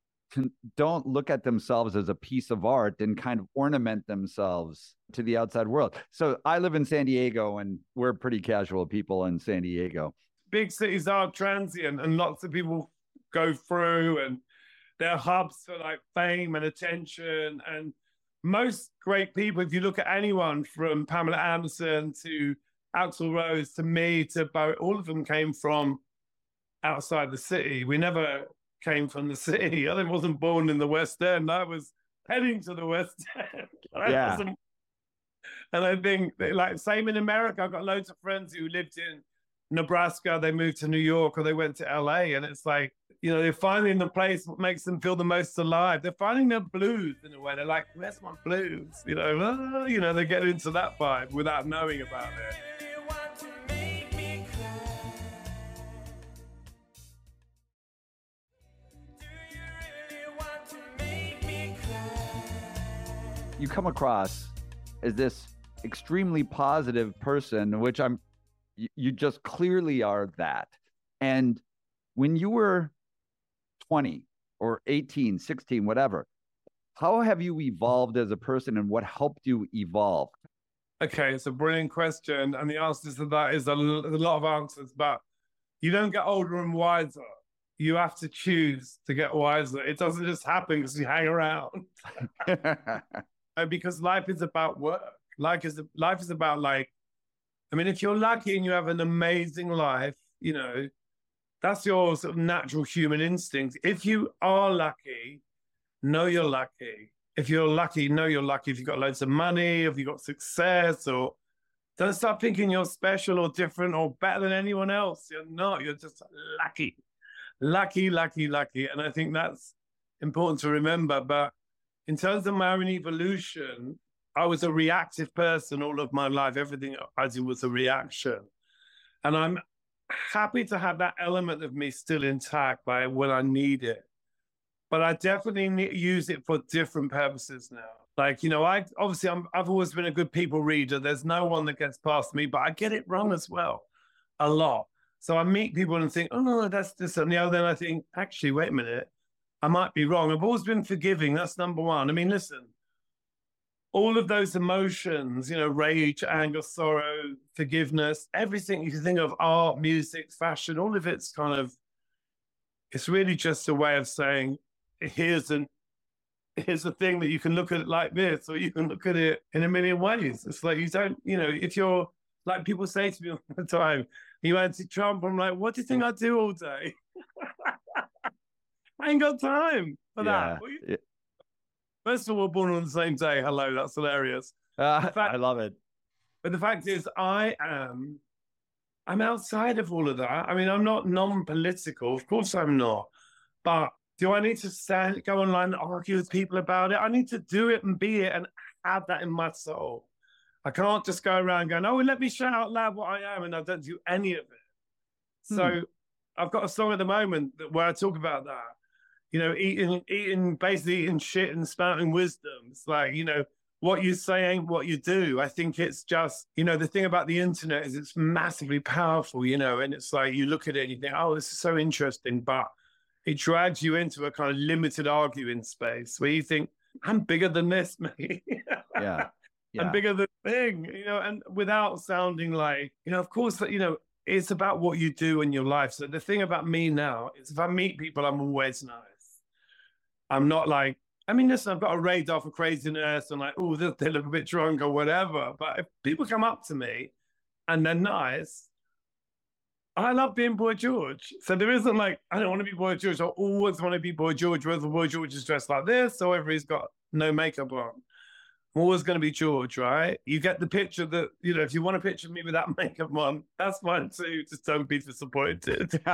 look at themselves as a piece of art and kind of ornament themselves to the outside world. So I live in San Diego, and we're pretty casual people in San Diego. Big cities are transient, and lots of people go through, and they're hubs for like fame and attention. And most great people, if you look at anyone from Pamela Anderson to Axl Rose to me to Bowie, all of them came from outside the city. We never came from the city. I wasn't born in the West End. I was heading to the West End. Yeah. And I think, like, same in America. I've got loads of friends who lived in Nebraska. They moved to New York, or they went to LA. And it's like, they're finding the place that makes them feel the most alive. They're finding their blues in a way. They're like, where's my blues? They get into that vibe without knowing about it. You come across as this extremely positive person, which you just clearly are that. And when you were 20 or 18, 16, whatever, how have you evolved as a person, and what helped you evolve? Okay, it's a brilliant question. And the answer to that is a lot of answers, but you don't get older and wiser. You have to choose to get wiser. It doesn't just happen because you hang around. Because life is about work. Life is about, like, if you're lucky and you have an amazing life, that's your sort of natural human instinct. If you are lucky, know you're lucky. If you're lucky, know you're lucky. If you've got loads of money, if you've got success, or don't start thinking you're special or different or better than anyone else. You're not. You're just lucky. Lucky, lucky, lucky. And I think that's important to remember. But in terms of my own evolution, I was a reactive person all of my life. Everything I did was a reaction. And I'm happy to have that element of me still intact by when I need it. But I definitely use it for different purposes now. Like, I've always been a good people reader. There's no one that gets past me, but I get it wrong as well, a lot. So I meet people and think, oh, no, that's this and the other. Then I think, actually, wait a minute, I might be wrong. I've always been forgiving. That's number one. Listen, all of those emotions, rage, anger, sorrow, forgiveness, everything you can think of, art, music, fashion, all of it's it's really just a way of saying, here's a thing that you can look at it like this, or you can look at it in a million ways. It's like, you don't, if you're, like people say to me all the time, you anti-Trump, I'm like, what do you think I do all day? I ain't got time for that. Yeah. First of all, we're born on the same day. Hello, that's hilarious. I love it. But the fact is, I'm outside of all of that. I'm not non-political. Of course I'm not. But do I need to go online and argue with people about it? I need to do it and be it and have that in my soul. I can't just go around going, oh, let me shout out loud what I am, and I don't do any of it. So I've got a song at the moment where I talk about that. Basically eating shit and spouting wisdom. It's like, what you say ain't what you do. I think it's just, the thing about the internet is it's massively powerful, and it's like you look at it and you think, oh, this is so interesting, but it drags you into a kind of limited arguing space where you think, I'm bigger than this, mate. Yeah. and bigger than Bing, and without sounding like, of course, that, it's about what you do in your life. So the thing about me now is if I meet people, I'm always nice. I'm not like, listen, I've got a radar for craziness and like, oh, they look a bit drunk or whatever. But if people come up to me and they're nice, I love being Boy George. So there isn't like, I don't want to be Boy George. I always want to be Boy George, whether Boy George is dressed like this or whether he's got no makeup on. I'm always going to be George, right? You get the picture that, if you want to picture me without makeup on, that's fine too. Just don't be disappointed. So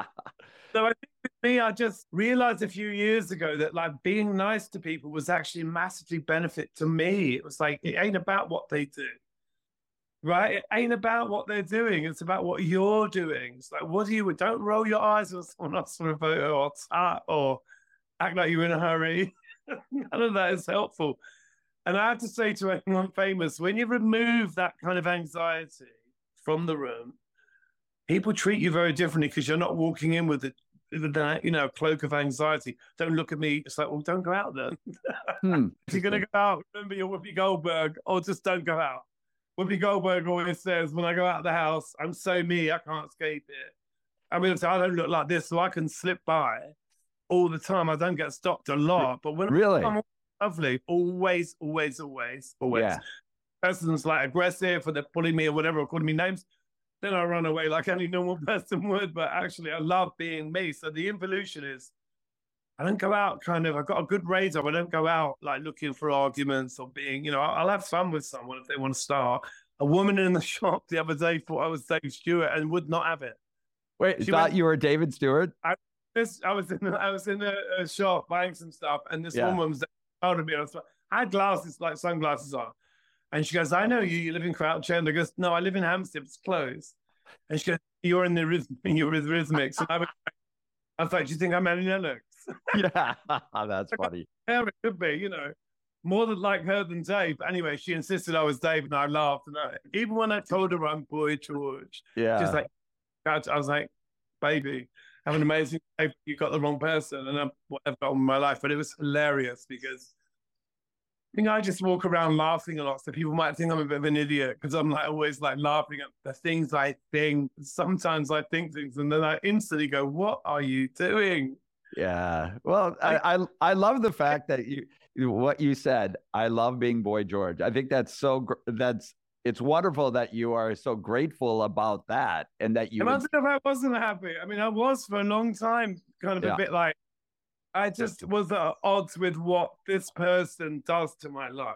I think with me, I just realized a few years ago that like being nice to people was actually massively benefit to me. It was like, it ain't about what they do, right? It ain't about what they're doing. It's about what you're doing. It's like, don't roll your eyes when someone asks for a photo or act like you're in a hurry. None of that is helpful. And I have to say to anyone famous, when you remove that kind of anxiety from the room, people treat you very differently because you're not walking in with that, cloak of anxiety. Don't look at me. It's like, well, don't go out then. If you're going to go out, remember you're Whoopi Goldberg, or just don't go out. Whoopi Goldberg always says, when I go out of the house, I'm so me, I can't escape it. I don't look like this, so I can slip by all the time. I don't get stopped a lot. But when I'm lovely, always. Yeah. Person's like aggressive or they're pulling me or whatever, or calling me names, then I run away like any normal person would. But actually, I love being me. So the evolution is, I don't go out I've got a good radar. I don't go out like looking for arguments or being, I'll have fun with someone if they want to start. A woman in the shop the other day thought I was Dave Stewart and would not have it. Wait, you were David Stewart? I was in a shop buying some stuff, and this woman was older me. I had glasses, like sunglasses on. And she goes, I know you live in Crouch End. I goes, no, I live in Hampstead, it's closed. And she goes, you're with Rhythmics. So I was like, do you think I'm Annie Lennox? Yeah, that's funny. Yeah, it could be, more than like her than Dave. But anyway, she insisted I was Dave, and I laughed. And even when I told her I'm Boy George, just like, I was like, baby, have an amazing life. You got the wrong person, and I've got in my life. But it was hilarious because I just walk around laughing a lot, so people might think I'm a bit of an idiot because I'm like always like laughing at the things I think. Sometimes I think things, and then I instantly go, "What are you doing?" Yeah. Well, I love the fact that what you said. I love being Boy George. I think it's wonderful that you are so grateful about that, and that you. Imagine if I wasn't happy. I was for a long time, kind of a bit like, I just was at odds with what this person does to my life.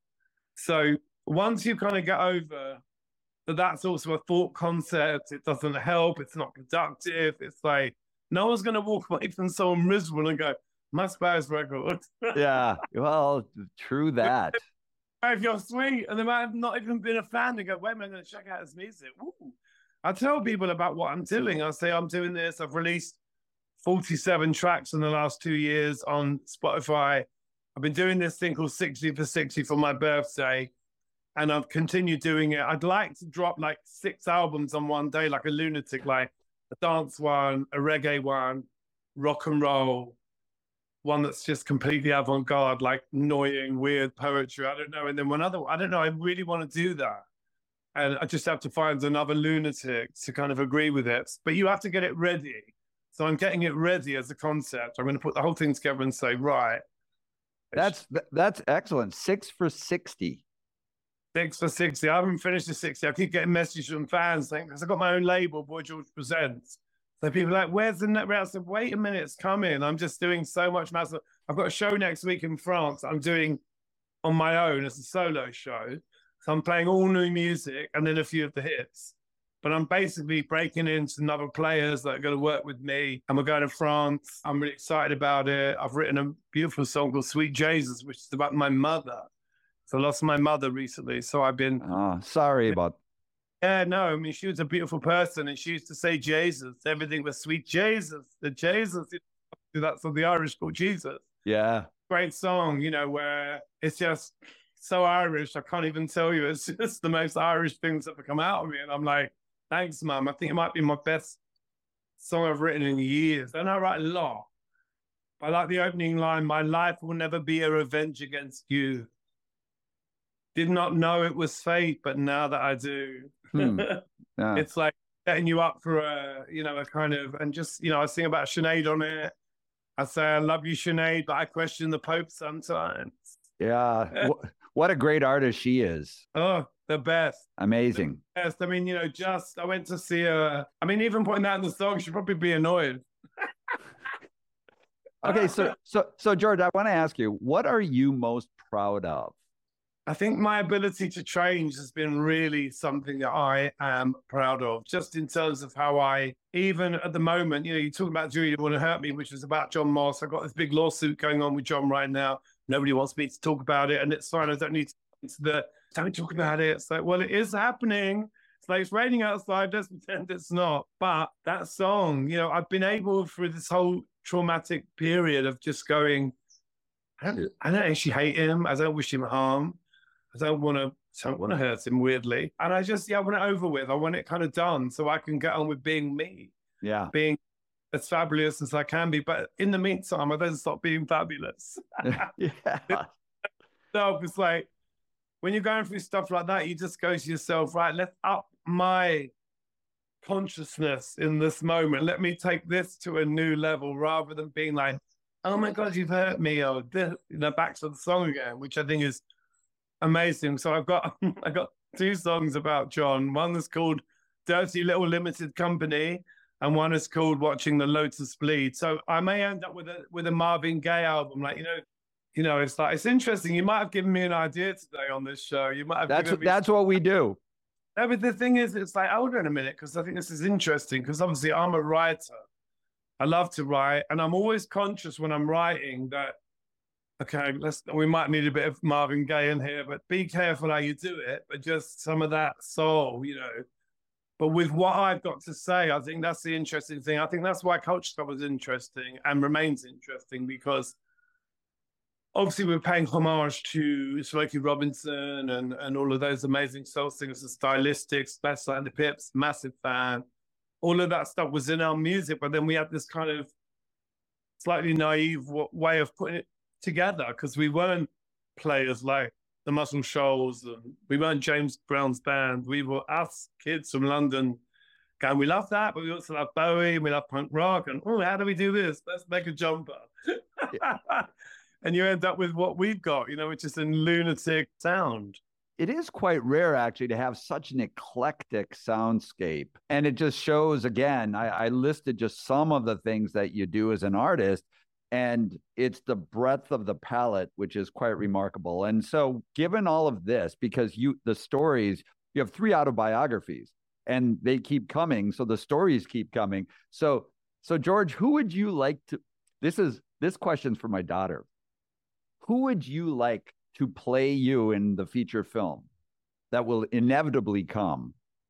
So once you kind of get over that's also a thought concept, it doesn't help, it's not productive. It's like, no one's going to walk away from someone miserable and go, must buy his record. Yeah, well, true that. If you're sweet, and they might have not even been a fan, they go, wait a minute, I'm going to check out his music. Ooh. I tell people about what I'm doing. I say, I'm doing this. I've released 47 tracks in the last 2 years on Spotify. I've been doing this thing called 60 for 60 for my birthday, and I've continued doing it. I'd like to drop like 6 albums on one day, like a lunatic, like a dance one, a reggae one, rock and roll, one that's just completely avant-garde, like annoying, weird poetry. I don't know. And then I don't know, I really want to do that. And I just have to find another lunatic to kind of agree with it. But you have to get it ready. So I'm getting it ready as a concept. I'm going to put the whole thing together and say, right. That's excellent. 6 for 60. 6 for 60. I haven't finished the 60. I keep getting messages from fans saying, because I've got my own label, Boy George Presents. So people are like, where's the net route? I said, wait a minute, it's coming. I'm just doing so much massive. I've got a show next week in France I'm doing on my own as a solo show. So I'm playing all new music and then a few of the hits. But I'm basically breaking into other players that are going to work with me. And we're going to France. I'm really excited about it. I've written a beautiful song called Sweet Jesus, which is about my mother. So I lost my mother recently. So I've been... Oh, sorry about... Yeah, no, I mean, she was a beautiful person. And she used to say Jesus. Everything was sweet Jesus. The Jesus. That's what the Irish call Jesus. Yeah. Great song, where it's just so Irish. I can't even tell you. It's just the most Irish things that ever come out of me. And I'm like, thanks, Mum. I think it might be my best song I've written in years. And I write a lot. I like the opening line, my life will never be a revenge against you. did not know it was fate, but now that I do, it's like setting you up for a kind of, and just, I sing about Sinead on it. I say, I love you, Sinead, but I question the Pope sometimes. Yeah. What a great artist she is. Oh, the best. Amazing. The best. I mean, I went to see her. I mean, even putting that in the song, she'd probably be annoyed. Okay, so George, I want to ask you, what are you most proud of? I think my ability to change has been really something that I am proud of, just in terms of how even at the moment, you talk about Do You Want to Hurt Me, which is about John Moss. I've got this big lawsuit going on with John right now. Nobody wants me to talk about it, and it's fine. I don't need to don't talk about it. It's like, well, it is happening. It's like, it's raining outside. Let's pretend it's not. But that song, I've been able through this whole traumatic period of just going, I don't actually hate him. I don't wish him harm. I don't want to hurt him, weirdly. And I just, I want it over with. I want it kind of done so I can get on with being me. Yeah. Being as fabulous as I can be. But in the meantime, I don't stop being fabulous. Yeah. So it's like, when you're going through stuff like that, you just go to yourself, right, let's up my consciousness in this moment. Let me take this to a new level rather than being like, oh my God, you've hurt me, or back to the song again, which I think is amazing. So I've got 2 songs about John. One is called Dirty Little Limited Company, and one is called Watching the Lotus Bleed. So I may end up with a Marvin Gaye album, like, it's like, it's interesting. You might have given me an idea today on this show. You might have that's what we do. No, but the thing is, it's like, hold on a minute, because I think this is interesting, because obviously I'm a writer. I love to write, and I'm always conscious when I'm writing that, okay, we might need a bit of Marvin Gaye in here, but be careful how you do it, but just some of that soul, But with what I've got to say, I think that's the interesting thing. I think that's why Culture Club was interesting and remains interesting, because obviously we're paying homage to Smokey Robinson and all of those amazing soul singers, the Stylistics, Best and the Pips, massive fan. All of that stuff was in our music, but then we had this kind of slightly naive way of putting it together, because we weren't players like the Muscle Shoals, and we weren't James Brown's band. We were us kids from London going, we love that, but we also love Bowie, and we love punk rock, and how do we do this? Let's make a jumper. Yeah. And you end up with what we've got, which is a lunatic sound. It is quite rare, actually, to have such an eclectic soundscape. And it just shows, again, I listed just some of the things that you do as an artist, and it's the breadth of the palette, which is quite remarkable. And so given all of this, because the stories, you have 3 autobiographies, and they keep coming, so the stories keep coming. So George, who would you like to, this question's for my daughter. Who would you like to play you in the feature film that will inevitably come?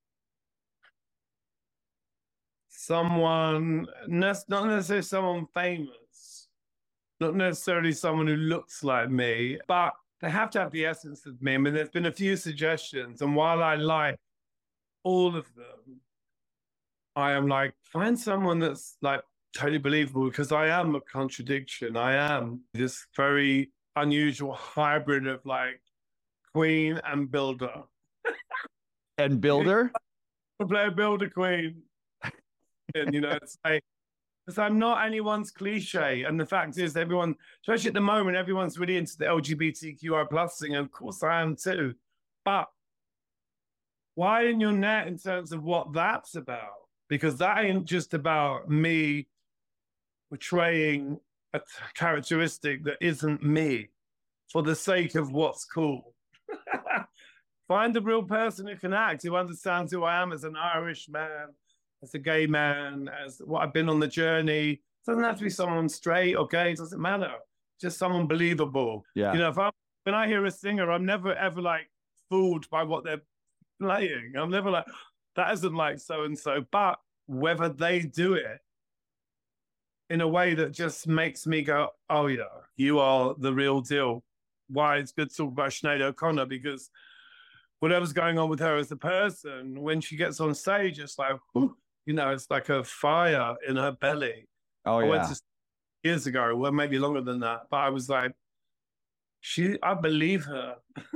Someone, not necessarily someone famous, not necessarily someone who looks like me, but they have to have the essence of me. I mean, there's been a few suggestions, and while I like all of them, I am like, find someone that's like totally believable, because I am a contradiction. I am this very unusual hybrid of like Queen and Builder. And Builder? I play a Builder Queen. And it's like, because I'm not anyone's cliche. And the fact is, everyone, especially at the moment, everyone's really into the LGBTQI plus thing. And of course I am too. But widen your net in terms of what that's about. Because that ain't just about me portraying a characteristic that isn't me for the sake of what's cool. Find a real person who can act, who understands who I am as an Irish man, as a gay man, as what I've been on the journey. It doesn't have to be someone straight or gay, it doesn't matter. Just someone believable. Yeah. When I hear a singer, I'm never ever like fooled by what they're playing. I'm never like, that isn't like so-and-so. But whether they do it in a way that just makes me go, oh yeah, you are the real deal. Why it's good to talk about Sinead O'Connor, because whatever's going on with her as a person, when she gets on stage, it's like, it's like a fire in her belly. Oh, yeah. I went to years ago, well, maybe longer than that, but I was like, I believe her.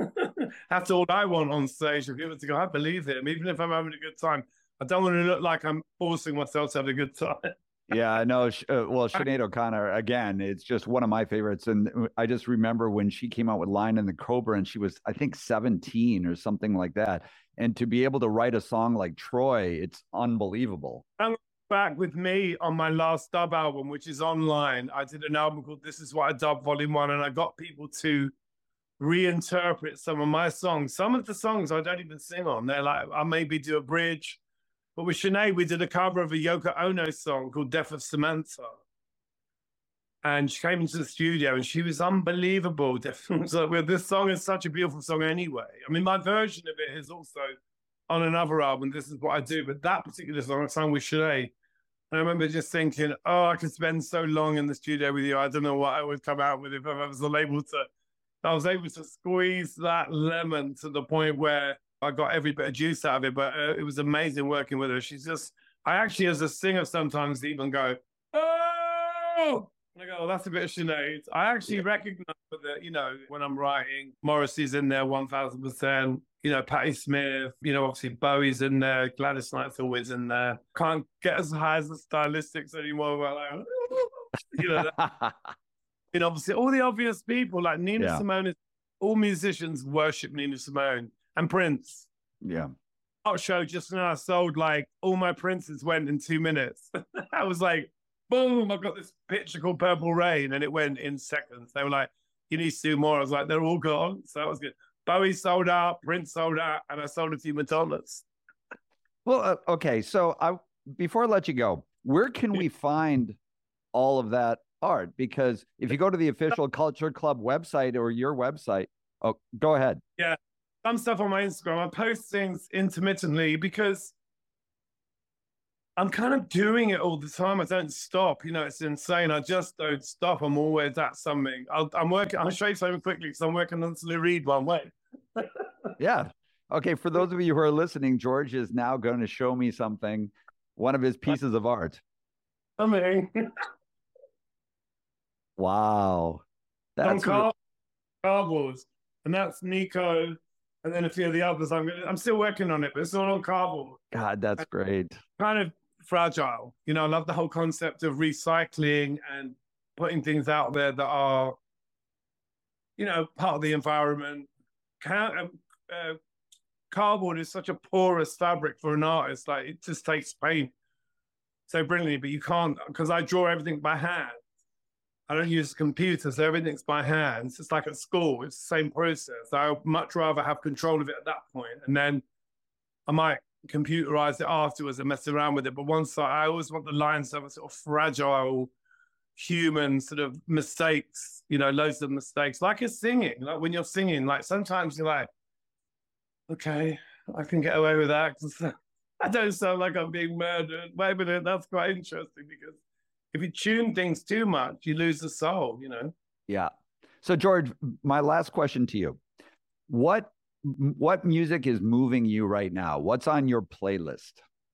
That's all I want on stage. For people to go, I believe him. Even if I'm having a good time, I don't want to look like I'm forcing myself to have a good time. Yeah, I know. Well, Sinead O'Connor, again, it's just one of my favorites. And I just remember when she came out with Lion and the Cobra, and she was, I think, 17 or something like that. And to be able to write a song like Troy, it's unbelievable. And back with me on my last dub album, which is online. I did an album called This Is What I Dub Volume 1, and I got people to reinterpret some of my songs. Some of the songs I don't even sing on. They're like, I maybe do a bridge. But with Sinead, we did a cover of a Yoko Ono song called Death of Samantha. And she came into the studio and she was unbelievable. So, well, this song is such a beautiful song anyway. I mean, my version of it is also on another album, This Is What I Do. But that particular song I sang with Sinead, and I remember just thinking, oh, I could spend so long in the studio with you. I don't know what I would come out with if I was able to squeeze that lemon to the point where I got every bit of juice out of it. But it was amazing working with her. She's just, I actually, as a singer, sometimes even go, oh, and I go, oh, that's a bit of Sinead. I actually recognize that, you know, when I'm writing, Morrissey's in there 1000%, you know, Patti Smith, you know, obviously Bowie's in there, Gladys Knight's always in there. Can't get as high as the stylistics anymore. But like, you know, and obviously all the obvious people like Nina Simone, all musicians worship Nina Simone and Prince. Yeah. Our show just now sold like all my Princes went in 2 minutes. I was like, boom, I've got this picture called Purple Rain, and it went in seconds. They were like, you need to do more. I was like, they're all gone. So that was good. Bowie sold out, Prince sold out, and I sold a few Madonnas. Well, okay. So before I let you go, where can we find all of that art? Because if you go to the official Culture Club website or your website, oh, go ahead. Yeah. Some stuff on my Instagram. I post things intermittently because I'm kind of doing it all the time. I don't stop. You know, it's insane. I just don't stop. I'm always at something. I'll show you something quickly because I'm working on Lou Reed one way. Yeah. Okay. For those of you who are listening, George is now going to show me something, one of his pieces of art. I mean, wow. That's cardboard. And that's Nico. And then a few of the others. I'm still working on it, but it's all on cardboard. God, that's great. Kind of fragile. You know, I love the whole concept of recycling and putting things out there that are, you know, part of the environment. Cardboard is such a porous fabric for an artist. Like, it just takes paint so brilliantly, but you can't, because I draw everything by hand. I don't use a computer, so everything's by hand. It's just like at school. It's the same process. I would much rather have control of it at that point, and then I might computerize it afterwards and mess around with it. But once I always want the lines to have a sort of fragile, human sort of mistakes, you know, loads of mistakes. Like it's singing, like when you're singing, like sometimes you're like, okay, I can get away with that. I don't sound like I'm being murdered. Wait a minute, that's quite interesting because if you tune things too much, you lose the soul, you know? Yeah. So, George, my last question to you. What music is moving you right now? What's on your playlist?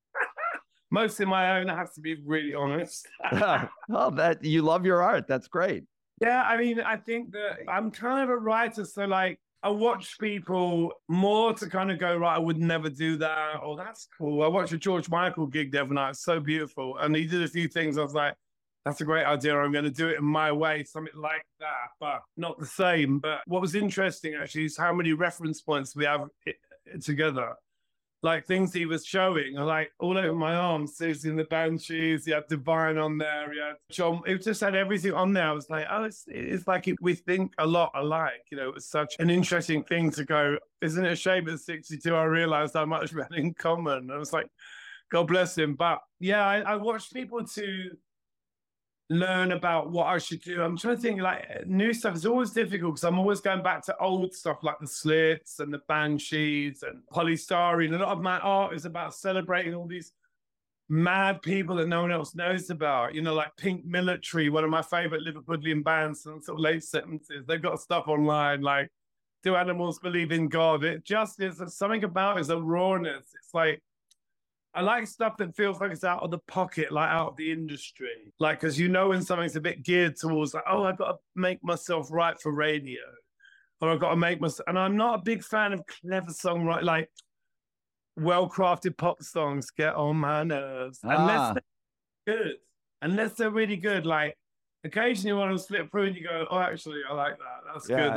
Mostly my own, I have to be really honest. Well, that you love your art. That's great. Yeah, I mean, I think that I'm kind of a writer, so like I watch people more to kind of go, right, I would never do that. Oh, that's cool. I watched a George Michael gig the other night. It's so beautiful. And he did a few things. I was like, that's a great idea. I'm going to do it in my way, something like that, but not the same. But what was interesting, actually, is how many reference points we have together. Like things he was showing, like all over my arm, Susie and the Banshees, he had Divine on there, he had John, it just had everything on there. I was like, oh, it's like we think a lot alike. You know, it was such an interesting thing to go, isn't it a shame at 62 I realized how much we had in common? I was like, God bless him. But yeah, I watched people to learn about what I should do. I'm trying to think, like, new stuff is always difficult because I'm always going back to old stuff like the Slits and the Banshees and Polystyrene. A lot of my art is about celebrating all these mad people that no one else knows about, you know, like Pink Military, one of my favorite Liverpudlian bands from sort of late 70s. They've got stuff online like Do Animals Believe in God? It just is something about it is a rawness. It's like, I like stuff that feels like it's out of the pocket, like out of the industry. Like, because you know when something's a bit geared towards like, oh, I've got to make myself right for radio. or I've got to make myself. And I'm not a big fan of clever songwriting, like well-crafted pop songs get on my nerves. Unless they're good. Unless they're really good. Like occasionally you want to slip through and you go, oh, actually, I like that. That's good.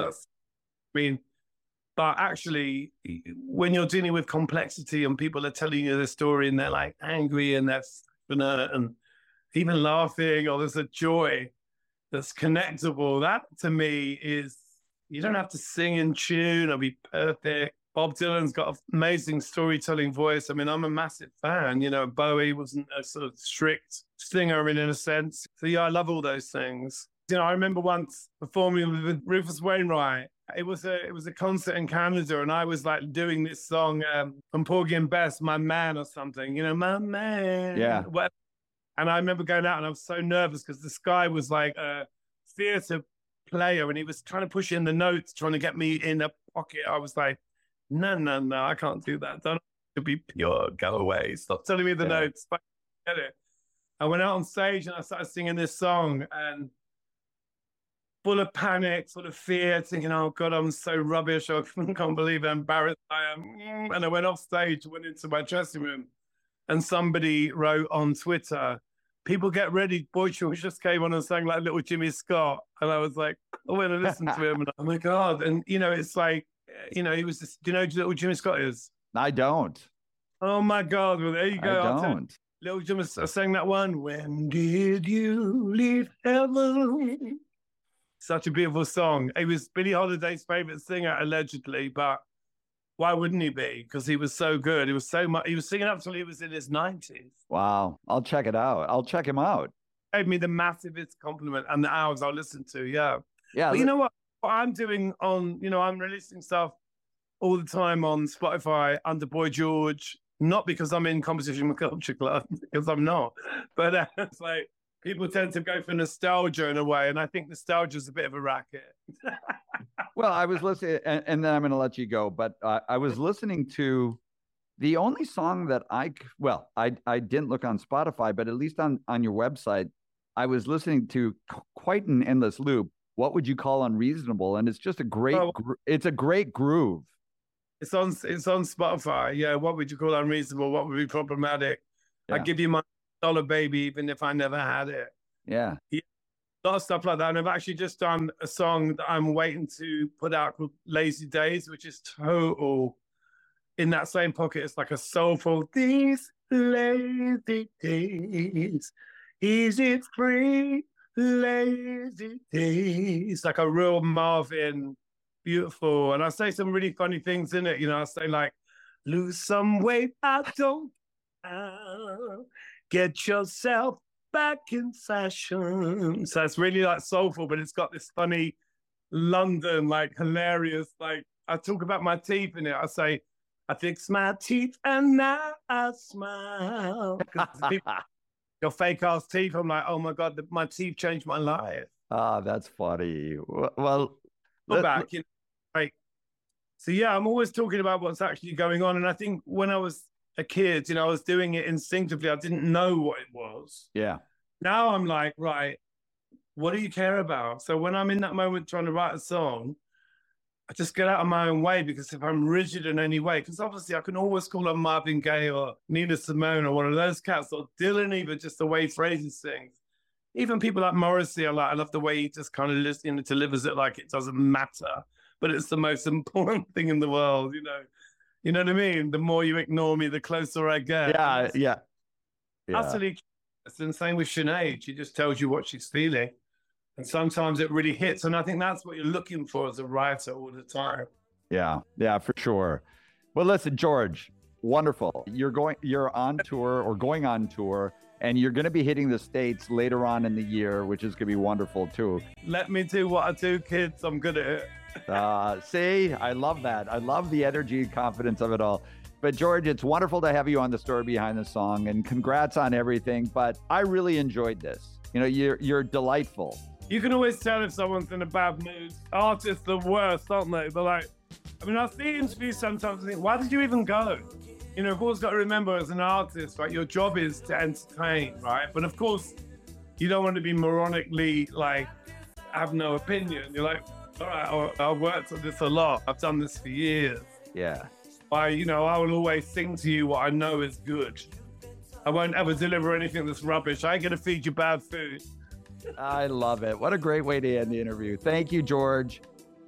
But actually, when you're dealing with complexity and people are telling you the story and they're like angry and they're and even laughing, or there's a joy that's connectable, that to me is, you don't have to sing in tune or be perfect. Bob Dylan's got an amazing storytelling voice. I mean, I'm a massive fan. You know, Bowie wasn't a sort of strict singer in a sense. So yeah, I love all those things. You know, I remember once performing with Rufus Wainwright. It was a concert in Canada, and I was like doing this song from Porgy and Bess, My Man or something. You know, My Man. Yeah. Whatever. And I remember going out, and I was so nervous because this guy was like a theatre player, and he was trying to push in the notes, trying to get me in a pocket. I was like, no, I can't do that. Don't to be pure. Go away. Stop telling me the notes. Get it. I went out on stage and I started singing this song, and full of panic, full of fear, thinking, oh God, I'm so rubbish. I can't believe how embarrassed I am. And I went off stage, went into my dressing room, and somebody wrote on Twitter, people get ready. Boy George just came on and sang like little Jimmy Scott. And I was like, I went and listened to him, and oh my God. And, you know, it's like, you know, he was just, do you know who little Jimmy Scott is? I don't. Oh my God. Well, there you go. I don't. Little Jimmy sang that one. When did you leave heaven? Such a beautiful song. He was Billie Holiday's favorite singer, allegedly, but why wouldn't he be? Because he was so good. He was so much. He was singing up till he was in his 90s. Wow. I'll check it out. I'll check him out. Gave me the massivest compliment and the hours I'll listen to. Yeah. Yeah. But you know what I'm doing on, you know, I'm releasing stuff all the time on Spotify under Boy George, not because I'm in competition with Culture Club, because I'm not. But it's like, people tend to go for nostalgia in a way, and I think nostalgia is a bit of a racket. Well, I was listening, and then I'm going to let you go, but I was listening to the only song that I didn't look on Spotify, but at least on your website, I was listening to quite an endless loop. What would you call Unreasonable? And it's just a great, it's a great groove. It's on Spotify. Yeah. What would you call unreasonable? What would be problematic? Yeah. I'd give you my dollar, baby, even if I never had it. Yeah. A lot of stuff like that. And I've actually just done a song that I'm waiting to put out called Lazy Days, which is total in that same pocket. It's like a soulful, these lazy days, is it free? Lazy days. Like a real Marvin, beautiful. And I say some really funny things in it. You know, I say like, lose some weight, I don't get yourself back in fashion. So it's really like soulful, but it's got this funny London, like hilarious, like I talk about my teeth in it. I say, I fix my teeth and now I smile. Your fake ass teeth. I'm like, oh my God, my teeth changed my life. Ah, that's funny. Well, go back, you know, like, so yeah, I'm always talking about what's actually going on. And I think when I was a kid, you know, I was doing it instinctively. I didn't know what it was. Yeah. Now I'm like, right, what do you care about? So when I'm in that moment trying to write a song, I just get out of my own way, because if I'm rigid in any way, because obviously I can always call on Marvin Gaye or Nina Simone or one of those cats, or Dylan, even just the way he phrases things. Even people like Morrissey, I love the way he just kind of delivers it like it doesn't matter, but it's the most important thing in the world, you know. You know what I mean? The more you ignore me, the closer I get. Yeah. Utterly. It's the same with Sinead. She just tells you what she's feeling. And sometimes it really hits. And I think that's what you're looking for as a writer all the time. Yeah, for sure. Well, listen, George, wonderful. You're on tour or going on tour, and you're going to be hitting the States later on in the year, which is going to be wonderful too. Let me do what I do, kids. I'm good at it. See, I love that. I love the energy and confidence of it all. But George, it's wonderful to have you on The Story Behind the Song, and congrats on everything. But I really enjoyed this. You know, you're delightful. You can always tell if someone's in a bad mood. Artists are the worst, aren't they? They're like, I mean, I see interviews sometimes and think, why did you even go? You know, I've always got to remember as an artist, right, your job is to entertain, right? But of course, you don't want to be moronically like, have no opinion. You're like, All right, I've worked on this a lot. I've done this for years. Yeah. I will always sing to you what I know is good. I won't ever deliver anything that's rubbish. I ain't going to feed you bad food. I love it. What a great way to end the interview. Thank you, George.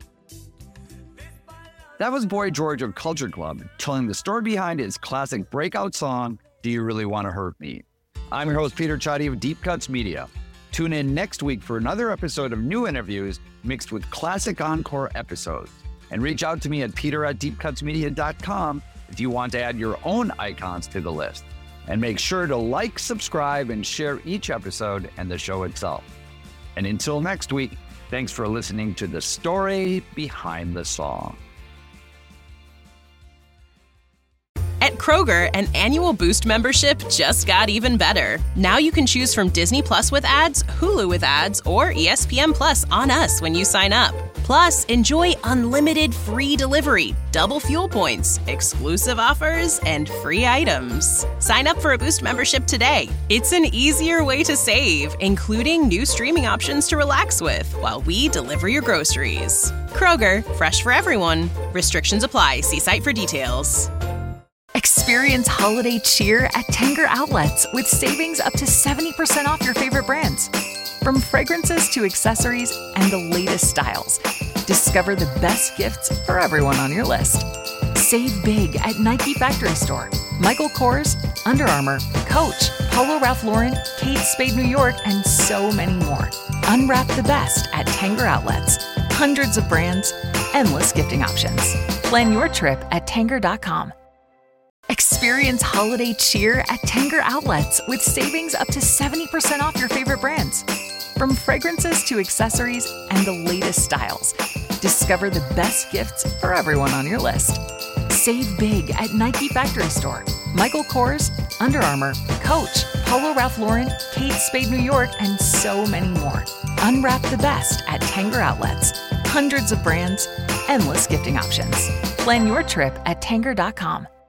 That was Boy George of Culture Club telling the story behind his classic breakout song, Do You Really Want to Hurt Me? I'm your host, Peter Chadi of Deep Cuts Media. Tune in next week for another episode of new interviews mixed with classic encore episodes. And reach out to me at peter@deepcutsmedia.com if you want to add your own icons to the list. And make sure to like, subscribe, and share each episode and the show itself. And until next week, thanks for listening to the story behind the song. At Kroger, an annual Boost membership just got even better. Now you can choose from Disney Plus with ads, Hulu with ads, or ESPN Plus on us when you sign up. Plus, enjoy unlimited free delivery, double fuel points, exclusive offers, and free items. Sign up for a Boost membership today. It's an easier way to save, including new streaming options to relax with while we deliver your groceries. Kroger, fresh for everyone. Restrictions apply. See site for details. Experience holiday cheer at Tanger Outlets with savings up to 70% off your favorite brands. From fragrances to accessories and the latest styles, discover the best gifts for everyone on your list. Save big at Nike Factory Store, Michael Kors, Under Armour, Coach, Polo Ralph Lauren, Kate Spade New York, and so many more. Unwrap the best at Tanger Outlets. Hundreds of brands, endless gifting options. Plan your trip at Tanger.com. Experience holiday cheer at Tanger Outlets with savings up to 70% off your favorite brands. From fragrances to accessories and the latest styles, discover the best gifts for everyone on your list. Save big at Nike Factory Store, Michael Kors, Under Armour, Coach, Polo Ralph Lauren, Kate Spade New York, and so many more. Unwrap the best at Tanger Outlets. Hundreds of brands, endless gifting options. Plan your trip at Tanger.com.